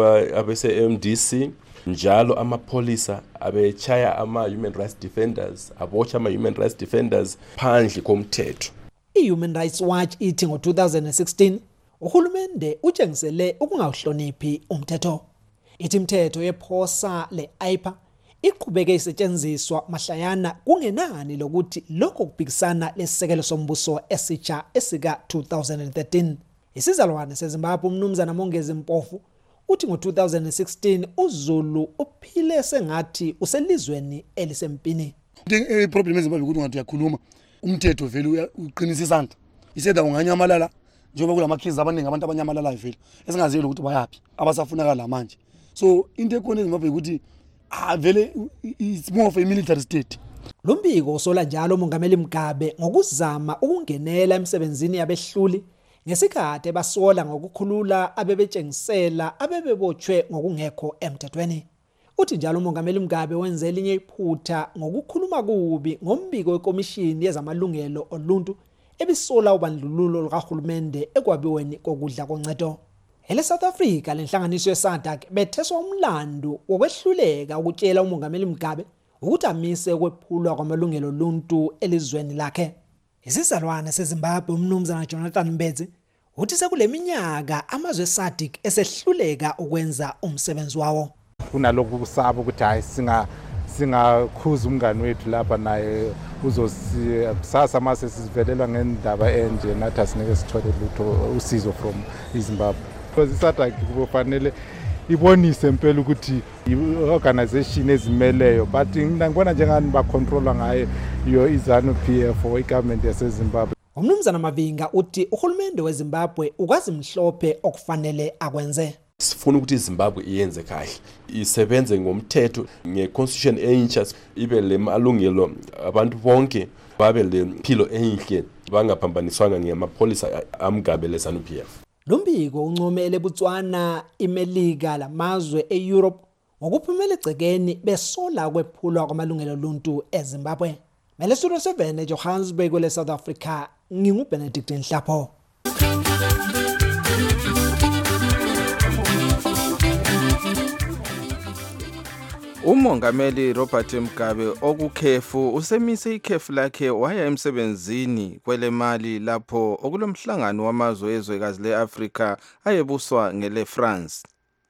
abese-M D C, njalo amapolisa abechaya ama-human rights defenders, abotsha ama-human rights defenders phandle komthetho. I-Human Rights Watch ithi ngo two thousand sixteen uhulumende utshengisele ukungawuhloniphi umthetho. Ithi imithetho yephosa le-I P A iqhubeke isetshenziswa mahlayana kungenani lokuthi lokho kubhikisana lesisekelo sombuso esitsha esika two thousand thirteen. Isizalwane seZimbabwe umnumzana Mongezi Mpofu uthi ngo two thousand sixteen uZulu uphile sengathi uselizweni elisempini. I-problem eZimbabwe ukuthi ngathi uyakhuluma umthetho vele uqinisa isandla. Iseda unganyamalala njengoba kulamakhizi abaningi abantu abanyamalalayo vele esingaziyo ukuthi bayaphi abasafunakala manje. So into ekhona eZimbabwe ukuthi ah vele it's more of a military state. Lombiko usola njalo uMongameli Mugabe ngokuzama ukungenela emsebenzini yabehluli ngesikhathi basola ngokukhulula abebetshengisela abebebotshwe ngokungekho emthethweni. Uthi njalo uMongameli Mugabe wenze elinye iphutha ngokukhuluma kubi ngombiko wekomishini yezamalungelo oluntu ebisola ubandlululo lukahulumende ekwabiweni kokudla koncedo. Ele South Africa lenhlanganiso yeSADC betheswa umlando wokwehluleka ukutshela uMongameli Mugabe ukuthi amise ukwephulwa kwamalungelo oluntu elizweni lakhe. Isizalwane seZimbabwe umnumzana Jonathan Mbedzi uthi sekuleminyaka amazwe eSADC esehluleka ukwenza umsebenzi wawo. Kunalokho kusaba ukuthi hayi singa singakhuza umngani wethu lapha naye uzosisasa mase sivelelwa ngendaba enje nathi asinike sithole lutho usizo from eZimbabwe. Because iSADC kufanele ibonise impela ukuthi i-organization ezimeleyo, but ngibona njengani bacontrola ngaye yo iZANU-P F or igovernment yaseZimbabwe. Umnumzana Mavinga uthi uhulumende weZimbabwe ukwazi mhlophe okufanele akwenze. sifuna ukuthi iZimbabwe iyenze kahle isebenze ngomthetho ngeconstitution entsha ibe lemalungelo abantu bonke babe lempilo enhle bangaphambaniswanga ngamapolisa amgabe leZANU-P F. Lombiko uncomele Botswana imelika lamazwe eEurope ngokuphumela egcekeni besola kwephulwa kwamalungelo oluntu eZimbabwe. Mele Studio seven eJohannesburg le South Africa nginguBenedict Nhlapho. Umongameli Robert Mugabe okukhefu usemise ikhefu lakhe waya emsebenzini kwelemali lapho okulomhlangano wamazwe ezwekazi leAfrika ayebuswa ngele France.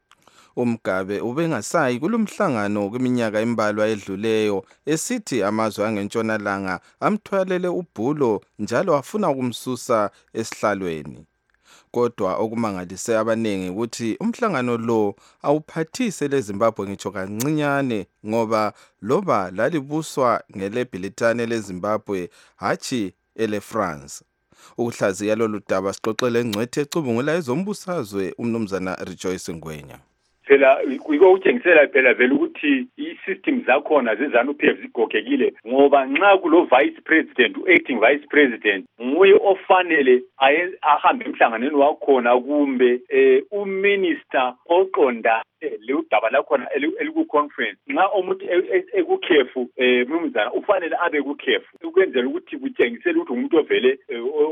uMgabe ubengasayi kulomhlangano kwiminyaka embalwa edluleyo esithi amazwe angentshonalanga amthwalele ubhulo njalo afuna ukumsusa esihlalweni. Kodwa okumangalise abanengi ukuthi umhlangano lo awuphathise leZimbabwe ngitsho kancinyane ngoba loba lalibuswa ngelebhilitane leZimbabwe hathi ele France. Ukuhlaziya lolu daba sixoxele ngcwethe ecubungula ezombusazwe umnumzana Rejoice Ngwenya. Phela kuyiko utshengisela phela vele ukuthi i-system zakhona zeZANU-P F zigogekile ngoba nxa kulo vice president u-acting vice president nguye ofanele ahambe emhlanganweni wakhona kumbe uminister oqonda le daba lakhona eliku-conference nxa umuntu ekukhefu mnumzana ufanele abe kukhefu ukwenzela ukuthi kutshengisele ukuthi umuntu ovele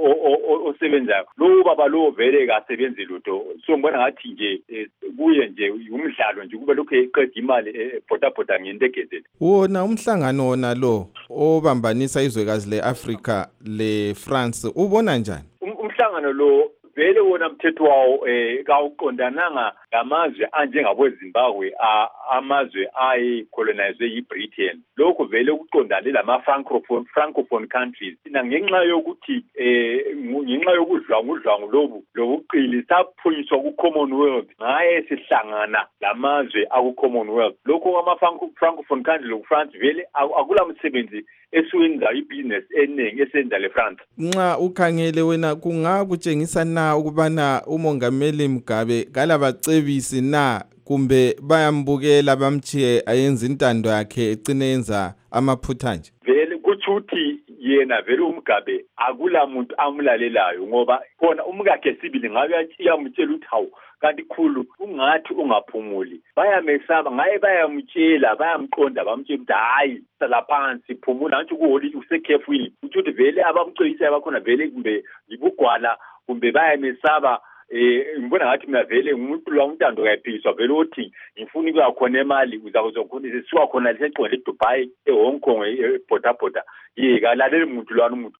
osebenzayo lowo baba lowo vele kasebenzi lutho so ngibona ngathi nje kuye nje umdlalo nje kube lokho eqeda imali ebhodabhoda ngendegezeli. Wona umhlangano wona lo obambanisa izwekazi leAfrika le France ubona njani? Umhlangano lo vele wona mthetho wawo eh kawuqondananga ngamazwe anjengabo Zimbabwe amazwe ayicolonizwe yiBritain. Lokho vele ukuqondane lama francophone francophone countries sina ngenxa yokuthi eh ngenxa yokudlwa ngudlwa lobu lobuqili saphunyiswa ku Commonwealth ngaye sihlangana lamazwe aku Commonwealth. Lokho ama francophone countries lo France vele akula msebenzi esuwenza ibusiness eningi esenza le France. Nxa ukhangele wena kungakutshengisa na ukubana umongameli Mugabe kalabacebisi na kumbe bayambukela bamchiye ayenza intando yakhe ecinenza amaphutha nje? Vele kuthi yena vele uMgabe akula muntu amulalelayo ngoba khona umkakhe sibili ngabe iyamtshela ukuthi hawu kanti khulu ungathi ungaphumuli bayamesaba ngaye bayamtshela bayamqonda bamtshela ukuthi hayi sala phansi phumula nje kuholi usekhefwini ukuthi vele abamcebisa abakhona vele kumbe yibugwala kumbe bayamesaba eh ngibona ngathi mina vele umuntu lo umntando kayiphiswa vele uthi ngifuna ukuya khona emali uzakuzokhona siwa khona leseqonde eDubai eHong Kong eBhodabhoda yeka lalela umuntu lwana umuntu.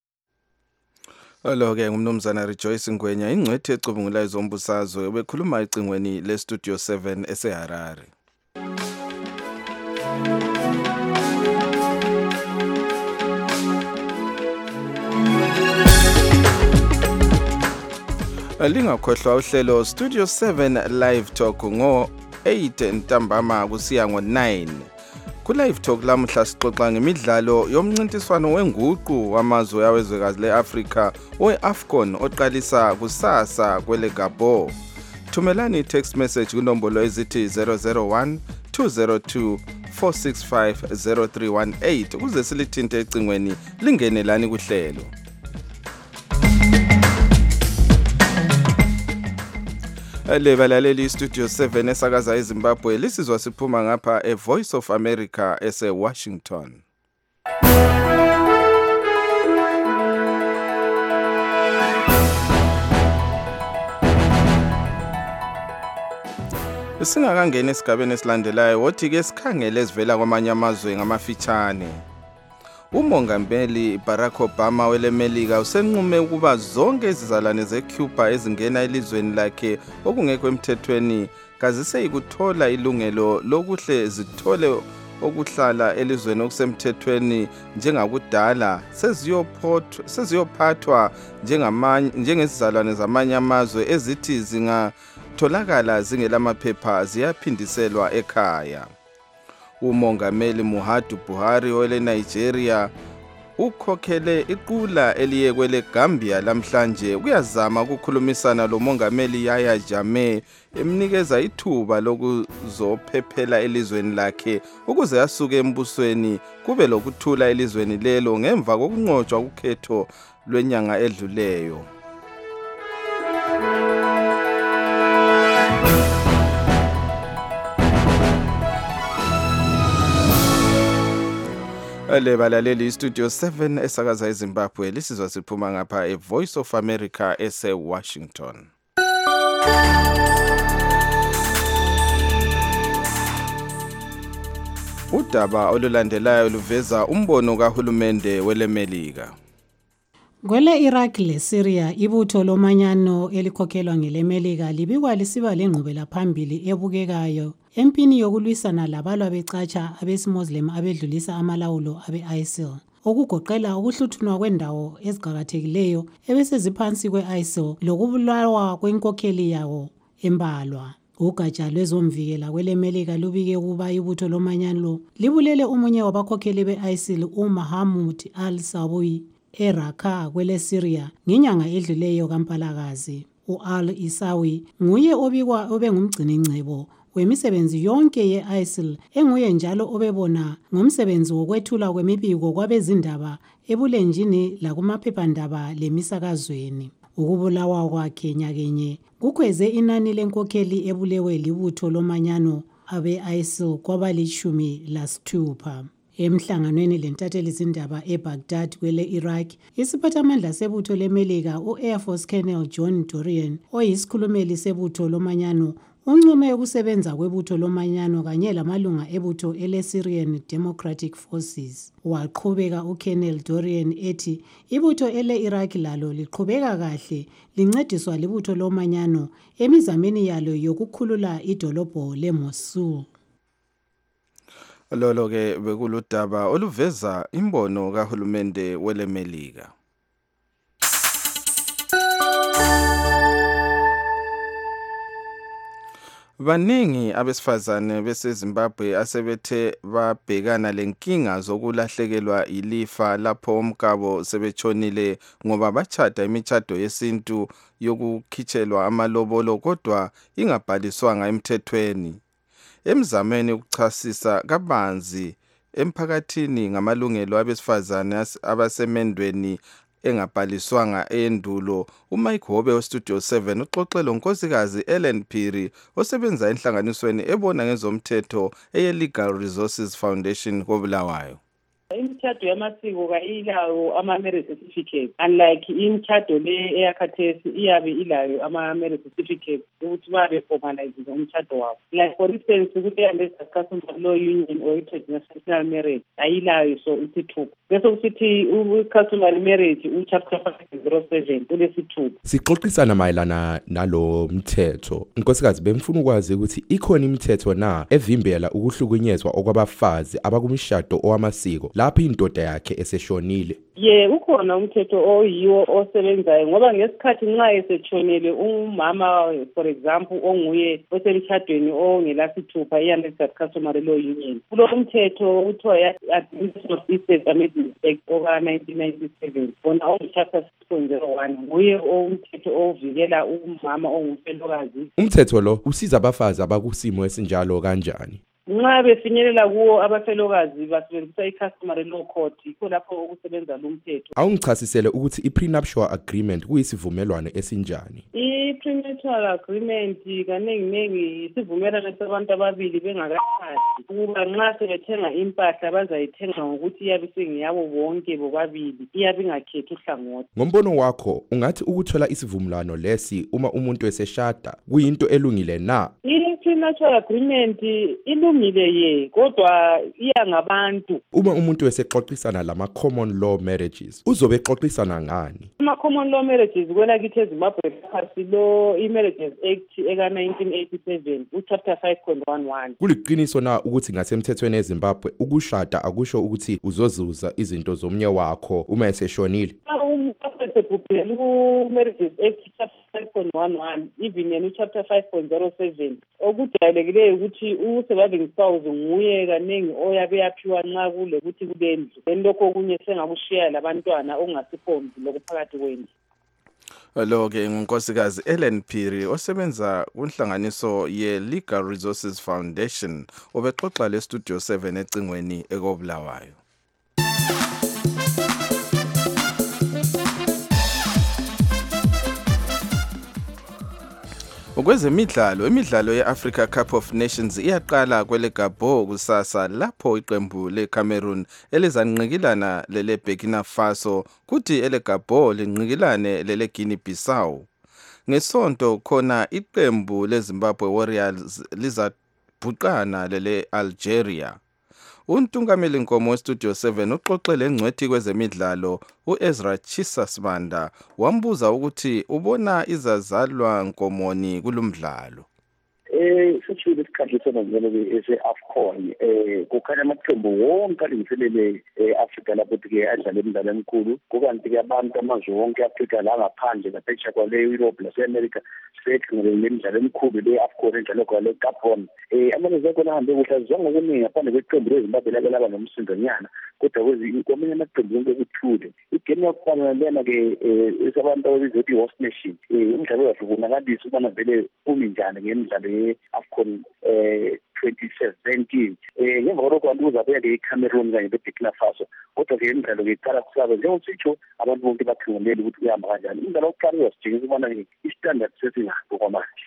Oloke ngumnumzana Rejoice Ngwenya ingcwethe ecubungula izombusazwe bekhuluma ecingweni le Studio seven eseHarare. Lingakhohlwa uhlelo Studio seven Live Talk ngo eight ntambama kusiya ngo nine. Ku Live Talk lamuhla sixoxa ngemidlalo yomncintiswano wenguqu wamazwe awezwekazi leAfrika oweAfcon oqalisa kusasa kwele Gabon. Thumelani text message kunombolo ezithi zero zero one two zero two four six five zero three one eight ukuze silithinte ecingweni lingenelani kuhlelo. Le balaleli Studio seven esakaza eZimbabwe lisizwa siphuma ngapha eVoice of America ese Washington. Singakangena esigabeni esilandelayo wothi ke sikhangele ezivela kwamanye amazwe ngamafitshane. Umongameli Barack Obama welemelika usenqume ukuba zonke izizalwane zeCuba ezingena elizweni lakhe okungekho emthethweni kazise ikuthola ilungelo lokuhle zithole okuhlala elizweni okusemthethweni njengakudala seziyophothwa seziyophathwa njengamanye njengezizalwane zamanye amazwe ezithi zingatholakala zingelamaphepha ziyaphindiselwa ekhaya. Umongameli Muhammadu Buhari wele Nigeria ukhokhele iqula eliye kwele Gambia lamhlanje kuyazama ukukhulumisana lo mongameli Yahya Jammeh emnikeza ithuba lokuzophephela elizweni lakhe ukuze asuke embusweni kube lokuthula elizweni lelo ngemva kokunqotshwa ukhetho lwenyanga edluleyo. Ale balaleli Studio seven esakaza eZimbabwe lisizwa siphuma ngapha eVoice of America ese Washington. Udaba olulandelayo luveza umbono kahulumende welemelika. Kwele Iraq le Syria ibutho lomanyano elikhokhelwa ngelemelika libikwa lisiba lengqubela phambili ebukekayo empini yokulwisana labalwa becatsha abesimoslim abedlulisa amalawulo abe-I S I L okugoqela ukuhluthunwa kwendawo eziqhakathekileyo ebeseziphansi kwe-I S I L lokubulawa kwenkokheli yawo embalwa. Ugatsha lwezomvikela kwelemelika lubike ukuba ibutho lomanyano libulele omunye wabakhokheli be-I S I L uMahmoud al-Sawi eRaqqa kwele Syria ngenyanga edluleyo kaMpalakazi. U-al-Isawi nguye obikwa obengumgcini ngcebo wemisebenzi yonke ye-I S I L enguye njalo obebona ngomsebenzi wokwethula kwemibiko kwabezindaba ebulenjini lakumaphephandaba lemisakazweni. Ukubulawa kwakhe nyakenye kukhweze inani lenkokheli ebulewe libutho lomanyano abe-I S I L kwabalishumi lasithupha. Emhlanganweni lentatheli zindaba eBaghdad kwele Iraq, isiphathamandla sebutho lemelika u-Air Force Colonel John Dorian oyisikhulumeli sebutho lomanyano uncume ukusebenza kwebutho lomanyano kanye lamalunga ebutho ele-Syrian Democratic Forces. Waqhubeka uColonel Dorian ethi ibutho ele-Iraq lalo liqhubeka kahle lincediswa libutho lomanyano emizameni yalo yokukhulula idolobho leMosul. Lolo ke bekuludaba oluveza imbono kahulumende welemelika. Baningi abesifazane beseZimbabwe asebethe babhekana lenkinga zokulahlekelwa ilifa lapho umkabo sebetshonile ngoba bachata imithado yesintu yokukhitshelwa amalobolo kodwa ingabhaliswanga emthethweni. Emzameni ukuchasisa kabanzi emphakathini ngamalungelo abesifazane abasemendweni engabhaliswanga endulo, uMike Hobe weStudio seven uxoxela unkosikazi Ellen Phiri osebenza enhlanganisweni ebona ngezomthetho eye-Legal Resources Foundation koBulawayo. Imithado yamasiko kayilawo ama-marriage certificate, unlike imithado le eyakhathesi iyabe ilayo ama-marriage certificate ukuthi babe formalize umthado wabo. Like for instance ukuthi ihambe discussing law union or international marriage ayilayo, so isithupha. Bese kusithi u-customary marriage u-chapter five zero seven kulesithupha. Sixoxisana mayelana nalo mthetho. Nkosikazi bemfuna ukwazi ukuthi ikhona imithetho na evimbela ukuhlukunyezwa okwabafazi abakumshado owamasiko lapho indoda yakhe eseshonile. Ye ukhona umthetho oyiwo osebenzayo ngoba ngesikhathi nxa eseshonile umama for example onguye osemshadweni ongelasithupha ihambe customary law union. Kulo umthetho uthiwa Administration of Estate Amendment Act oka nineteen ninety-seven bona o-chapter six point zero one nguye umthetho ovikela umama ongumfelokazi. Umthetho lo usiza abafazi abakusimo esinjalo kanjani? Nxa befinyelela kuwo abafelokazi basebenzisa i-customary law court yikho lapho ukusebenza lo mthetho. Awungichasisele ukuthi i-prenuptial agreement kuyisivumelwano esinjani? I-prenuptial agreement kaningi-ningi isivumelwano sabantu ababili bengakashadi ukuba nxa sebethenga impahla bazayithenga ngokuthi iyabe sengiyabo bonke bobabili, iyabe ingakhethi uhlangothi. Ngombono wakho ungathi ukuthola isivumelwano lesi uma umuntu eseshada kuyinto elungile na? I-prenuptial agreement ilungile ye, kodwa iya ngabantu. Uma umuntu esexoxisana lama common law marriages uzobe exoxisana ngani? Ama common law marriages kwela kithi eZimbabwe phasi lo i-Marriages Act eka nineteen eighty-seven u-chapter five point one one. Kuliqiniso na ukuthi ngasemthethweni eZimbabwe ukushada akusho ukuthi uzozuza izinto zomnye wakho uma eseshonile? sephuphele ku-Marriages Act chapter five point one one even yena chapter five point zero seven okujayelekileyo ukuthi u-surviving spouse nguye kaningi oyabe yaphiwa nxa kule ukuthi kulendlu then lokho okunye sengakushiya labantwana okungasiphombi lokuphakathi kwendlu. Lo-ke ngunkosikazi Ellen Phiri osebenza kunhlanganiso ye-Legal Resources Foundation obexoxa le-Studio seven ecingweni ekobulawayo. Okwezemidlalo, imidlalo ye-Africa Cup of Nations iyaqala kwele Gabon kusasa lapho iqembu leCameroon elizanqikilana lele Burkina Faso kuthi ele Gabon linqikilane lele Guinea Bissau. Ngesonto khona iqembu leZimbabwe Warriors lizabhuqana lele Algeria. Untungameli Nkomo weStudio seven uxoxele ngcwethi kwezemidlalo uEzra Chisasmanda wambuza ukuthi ubona izazalwa Nkomoni kulumdlalo. Eh futhi lesikhathi sonazelo ese-AFCON eh kukhanya amaqembu wonke alungiselele e-Africa lapho ke adlala imidlalo emikhulu kukanti ke abantu amazwe wonke e-Africa la ngaphandle ngaphetsheya kwale Europe lase-America sekhangele imidlalo emikhulu le-AFCON njalo kwale Gabon. Eh amazwe akho ahambe kuhle zonke okuningi ngaphandle kweqembu leZimbabwe laba nomsindonyana kodwa kwezinye kwamanye amaqembu wonke kuthule. Igame yakufana lena ke esabantu ababizothi host nation eh umdlalo wahlukanakalisa ubana vele umi njani ngemidlalo AFCON eh twenty seventeen eh ngemva kokho kwanduza phela iCameroon kanye neBurkina Faso kodwa ke imidlalo ngeqala kusaba njengositsho abantu bonke bakhangelele ukuthi kuyahamba kanjani. Imidlalo yokuqala iyasijikisa ukubana i-standard sesingaphi kwamanje.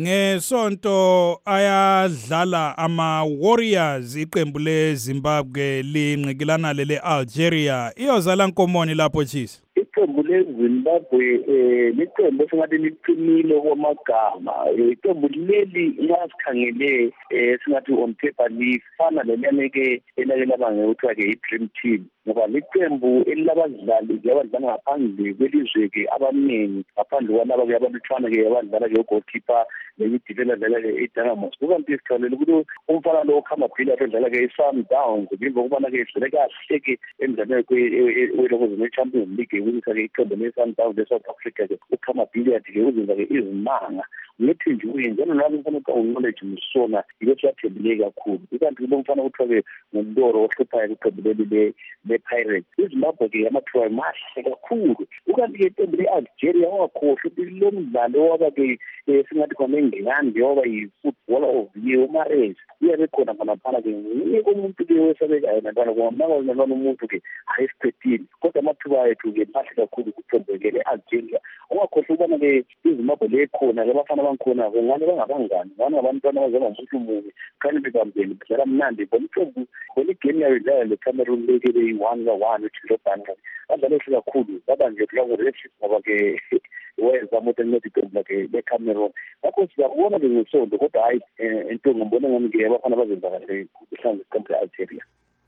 Ngesonto ayadlala ama-Warriors iqembu leZimbabwe linqikilana lele Algeria. Iyozala Nkomoni lapho Chisi? Iqembu leZimbabwe eh liqembu esingathi liqinile kwamagama. Iqembu leli lasikhangele eh singathi on paper lifana lelane ke elake labanga ukuthi ke i-dream team. Ngoba liqembu elabadlali abadlala ngaphandle kwelizwe ke abaningi ngaphandle kwalabo ke abalutshwana ke abadlala ke goalkeeper leyidivela dlala ke iDynamos. Kukanti isikhalela ukuthi umfana lo okhamba phila edlala ke iSundowns ngemva kokubana ke idlale kahle ke emidlalweni kwe we-Champions League ukuthi ke iqembu leSundowns leSouth Africa ke ukhamba phila ke uzenza ke izimanga ngithi nje uyenzana nalo mfana ka unknowledge musona yikho yathembile kakhulu. Kukanti lo mfana uthiwa ke ngumdoro ohluphayo iqembu leli le-Pirates. iZimbabwe ke amathuba mahle kakhulu. Ukanti ke iqembu le-Algeria wakhohlwa ukuthi lo mdlalo waba ke singathi khona eNgilandi yoba yi-footballer of the year uMares uyabe khona khona ke ngeke umuntu ke wesabekayo nabana kwamaka nabana umuntu ke ayisiqedile kodwa amathuba ethu ke mahle kakhulu kuqembu ke le-Algeria. Ungakhohlwa ukubana ke iZimbabwe le khona ke abafana bangikhona ngane bangabangani ngane abantwana abazalwa ngumuntu munye khani bebambeni badlala mnandi bomqembu khona igame yayo idlala leCameroon leke beyi-one ka-one uthi lobhanqa badlala ehle kakhulu babanje kula ku-refs ngoba ke wenza umuntu enceda iqembu lakhe leCameroon. Ngakho siyabona ke ngesonto kodwa hayi into ngibona ngami ke abafana bazenza kahle kuhlanza iqembu le-Algeria.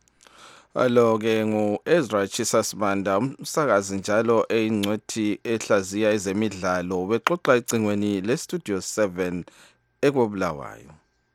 Alo-ke ngu-Ezra Chisasmanda umsakazi njalo eyingcwethi ehlaziya ezemidlalo bexoxa ecingweni le-Studio seven ekobulawayo.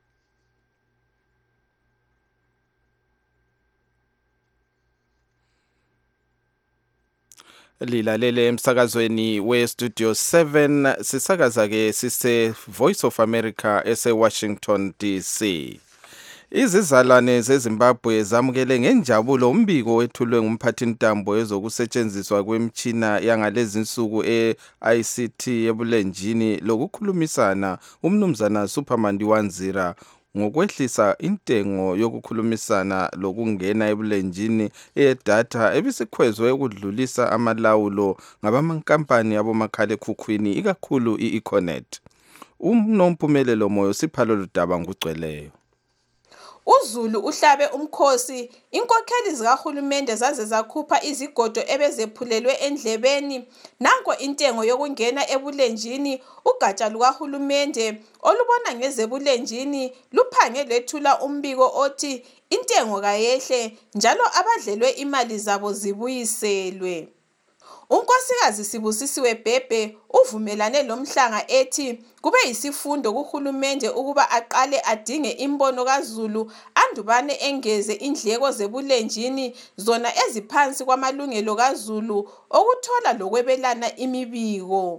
Lilalele emsakazweni we-Studio seven sisakaza ke sise Voice of America ese Washington D C. Izizalwane zeZimbabwe zamukele ngenjabulo umbiko wethulwe ngumphathintambo ezokusetshenziswa kwemitshina yangalezi insuku e-I C T ebulenjini lokukhulumisana umnumzana Superman Wanzira ngokwehlisa intengo yokukhulumisana lokungena ebulenjini eyedatha ebisikhwezwe ukudlulisa amalawulo ngabamankampani abomakhala ekhukhwini ikakhulu i-Econet. Unompumelelo moyo Siphalo Ludaba ngugcweleyo. uZulu uhlabe umkhosi, inkokheli zikahulumende zaze zakhupha izigodo ebezephulelwe endlebeni. Nanko intengo yokungena ebulenjini. Ugatsha lukahulumende olubona ngezebulenjini luphange lethula umbiko othi intengo kayehle njalo abadlelwe imali zabo zibuyiselwe. Unkosikazi Sibusisiwe Bhebhe uvumelane lomhlanga ethi kube yisifundo kuhulumende ukuba aqale adinge imbono kaZulu uMandubane engeze indleko zebulenjini zona eziphansi kwamalungelo kaZulu okuthola lokwebelana imibiko.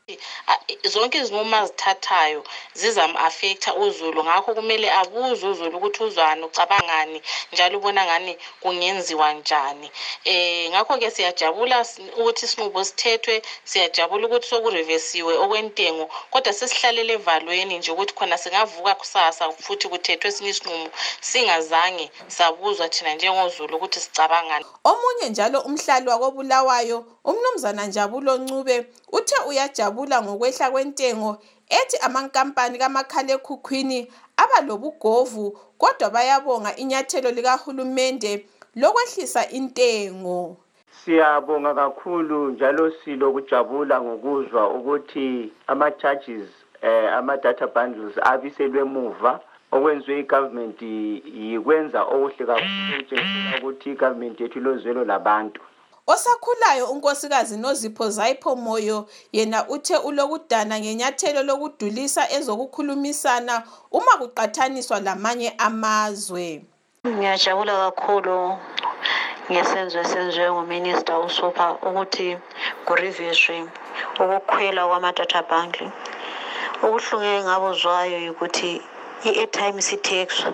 Zonke izinqumo azithathayo zizam-affecta uZulu, ngakho kumele abuze uZulu ukuthi uzwani, ucabangani, njalo ubona ngani kungenziwa njani. Eh ngakho ke siyajabula ukuthi isinqubo sithethwe, siyajabula ukuthi sokurevesiwe okwentengo, kodwa sesihlalele evalweni nje ukuthi khona singavuka kusasa futhi kuthethwe esinye isinqumo singazange sabuzwa thina njengoZulu ukuthi sicabangani. Omunye njalo umhlali wakobulawayo uMnumzana Njabulo Ncube uthe uyajabula ngokwehla kwentengo, ethi amankampani kamakhalekhukhwini aba lobugovu kodwa bayabonga inyathelo likahulumende lokwehlisa intengo. Siyabonga kakhulu njalo silokujabula ngokuzwa ukuthi ama charges eh ama data bundles abiselwe emuva. Okwenziwe igovernment yikwenza okuhle kakhulu utshengisa ukuthi igovernment yethu ilozwelo labantu. Osakhulayo unkosikazi Nozipho Zayipho Moyo yena uthe ulokudana ngenyathelo lokudulisa ezokukhulumisana uma kuqathaniswa lamanye amazwe. Ngiyajabula kakhulu ngesenzo esenziwe nguMinister uSupha ukuthi kureviswe ukukhwela kwama-data bundle. Ubuhlungu ngabuzwayo ukuthi i-airtime sithexwa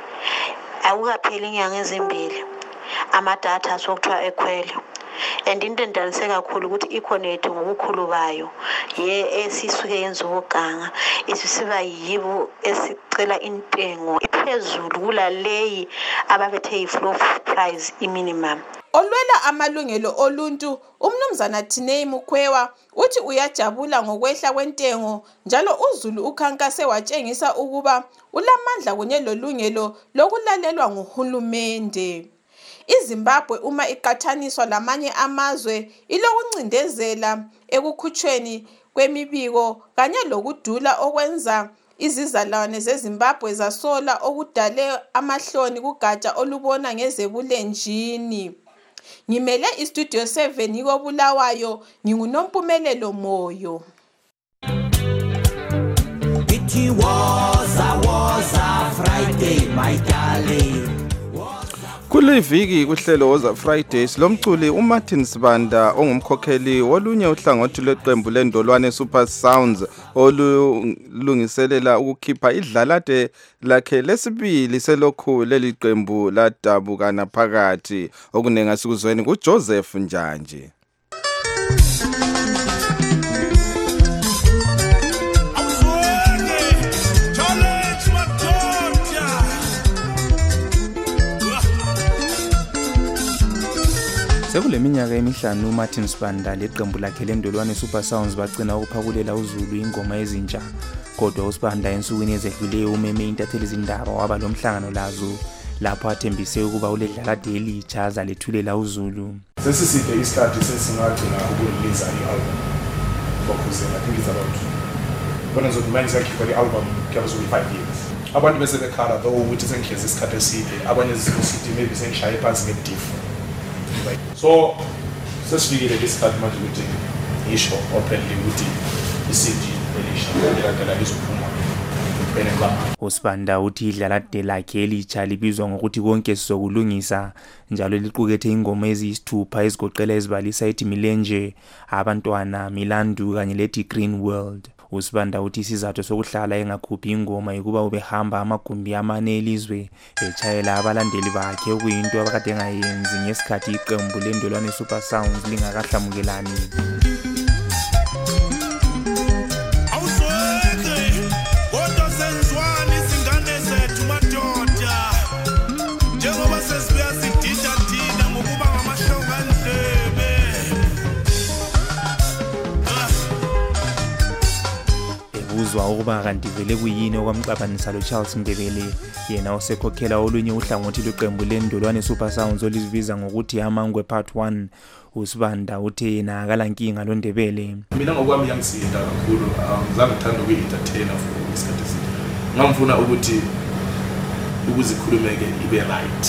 awukapheli inyanga ezimbili ama-data sokuthiwa ekhwele. And into endanise kakhulu ukuthi iConnect ngobukhulu bayo ye esisuke yenza ubuganga isisiba yibo esicela intengo iphezulu kulaleyi ababethe i-floor price i-minimum. Olwela amalungelo oluntu uMnumzana Thinei Mukhwewa uthi uyajabula ngokwehla kwentengo njalo uZulu ukhankase watshengisa ukuba ulamandla kunye lolungelo lokulalelwa nguhulumende. iZimbabwe uma iqathaniswa lamanye amazwe ilokuncindezela ekukhutshweni kwemibiko kanye lokudula okwenza izizalwane zeZimbabwe zasola okudale amahloni kugatsha olubona ngezebulenjini. Ngimele iStudio seven ikobulawayo nginguNompumelelo Moyo. It was a was a Friday my darling. Kuliviki kuhlelo Woza Fridays lomculi uMartin Sibanda ongumkhokheli wolunye uhlangothi lweqembu lendolwane Super Sounds olungiselela ukukhipha idlalade lakhe lesibili selokhu leli qembu ladabukana phakathi okunenga sikuzweni kuJoseph Njanje. Sekule minyaka emihlanu uMartin Sibanda leqembu lakhe lendolwane Super Sounds bagcina ukuphakulela uZulu ingoma ezintsha. Kodwa uSibanda ensukwini ezedluleyo umeme intatheli izindaba waba lomhlangano lazo lapho athembise ukuba uledlalade elitsha azalethulela uZulu. Sesiside isikhathi sesingagcina ukurelease i-album Bokhuzela. I think it's about when ngizokumanisa ukukhipha i-album kuyazula five years. Abantu bese bekhala though ukuthi sengihlezi isikhathi eside abanye zisithi maybe sengishaye phansi ngedifu. So sesifikile lesikhathi manje ukuthi ngisho openly ukuthi i-C D elisha elandela lizophuma kuphela ngama. uSibanda uthi idlalade lakhe elitsha libizwa ngokuthi konke sizokulungisa njalo liqukethe ingoma eziyisithupha ezigoqela ezibalisa ethi Milenje, Abantwana, Milandu kanye lethi Green World. uSibanda uthi isizathu sokuhlala engakhuphi ingoma ukuba ubehamba amagumbi amane elizwe echayela abalandeli bakhe okuyinto abakade engayenzi ngesikhathi iqembu lendolwane Super Sounds lingakahlamukelani. Uzwa ukuba kanti vele kuyini okwamxabanisa lo Charles Ndebele yena osekhokhela olunye uhlangothi lweqembu lendolwane Super Sounds olizibiza ngokuthi Amangwe Part one. uSibanda uthe yena akalankinga lo Ndebele. Mina ngokwami yangisinda kakhulu, ngizange ngithanda ukuyi-entertainer for isikhathi eside. Ngamfuna ukuthi ukuzikhulumeke ibe right.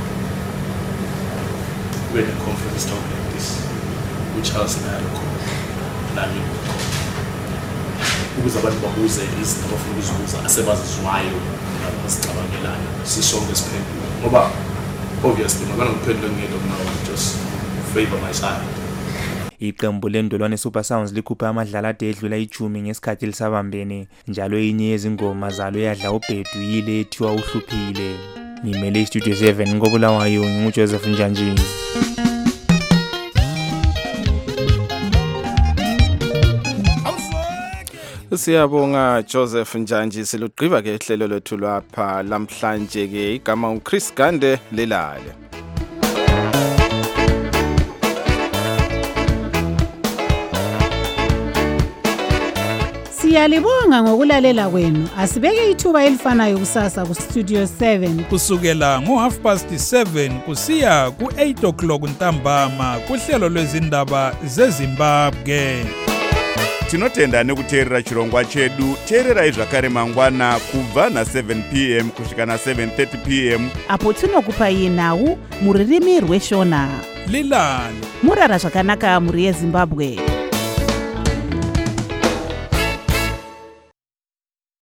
When a conference talk like this, which Charles and I call nami. ukuze abantu babuze izinto abafuna ukuzibuza asebazizwayo abazicabangelayo sisonke siphendule ngoba obviously ngabana ngiphendule ngento mina just favor my side. Iqembu lendolwane Super Sounds likhupha amadlala ade edlula ijumi ngesikhathi lisabambene njalo enye yezingoma zalo yadla ubhedu yile ethiwa uhluphile. Ngimele Studio seven ngobulawayo nginguJoseph Njanjini. Siyabonga Joseph Njanji silugqiba ke ihlelo lethu lapha lamhlanje ke igama uChris Gande lelale. Siyalibonga ngokulalela kwenu. Asibeke ithuba elifanayo kusasa ku Studio seven kusukela ngo half past seven kusiya ku eight o'clock ntambama kuhlelo lwezindaba zeZimbabwe. Tinotenda nekuteerera chirongwa chedu. Teererai zvakare mangwana kubva na seven p m kusvika na seven thirty p m apo tinokupai nhau muririmi rweshona. Lilani murara zvakanaka muri yeZimbabwe.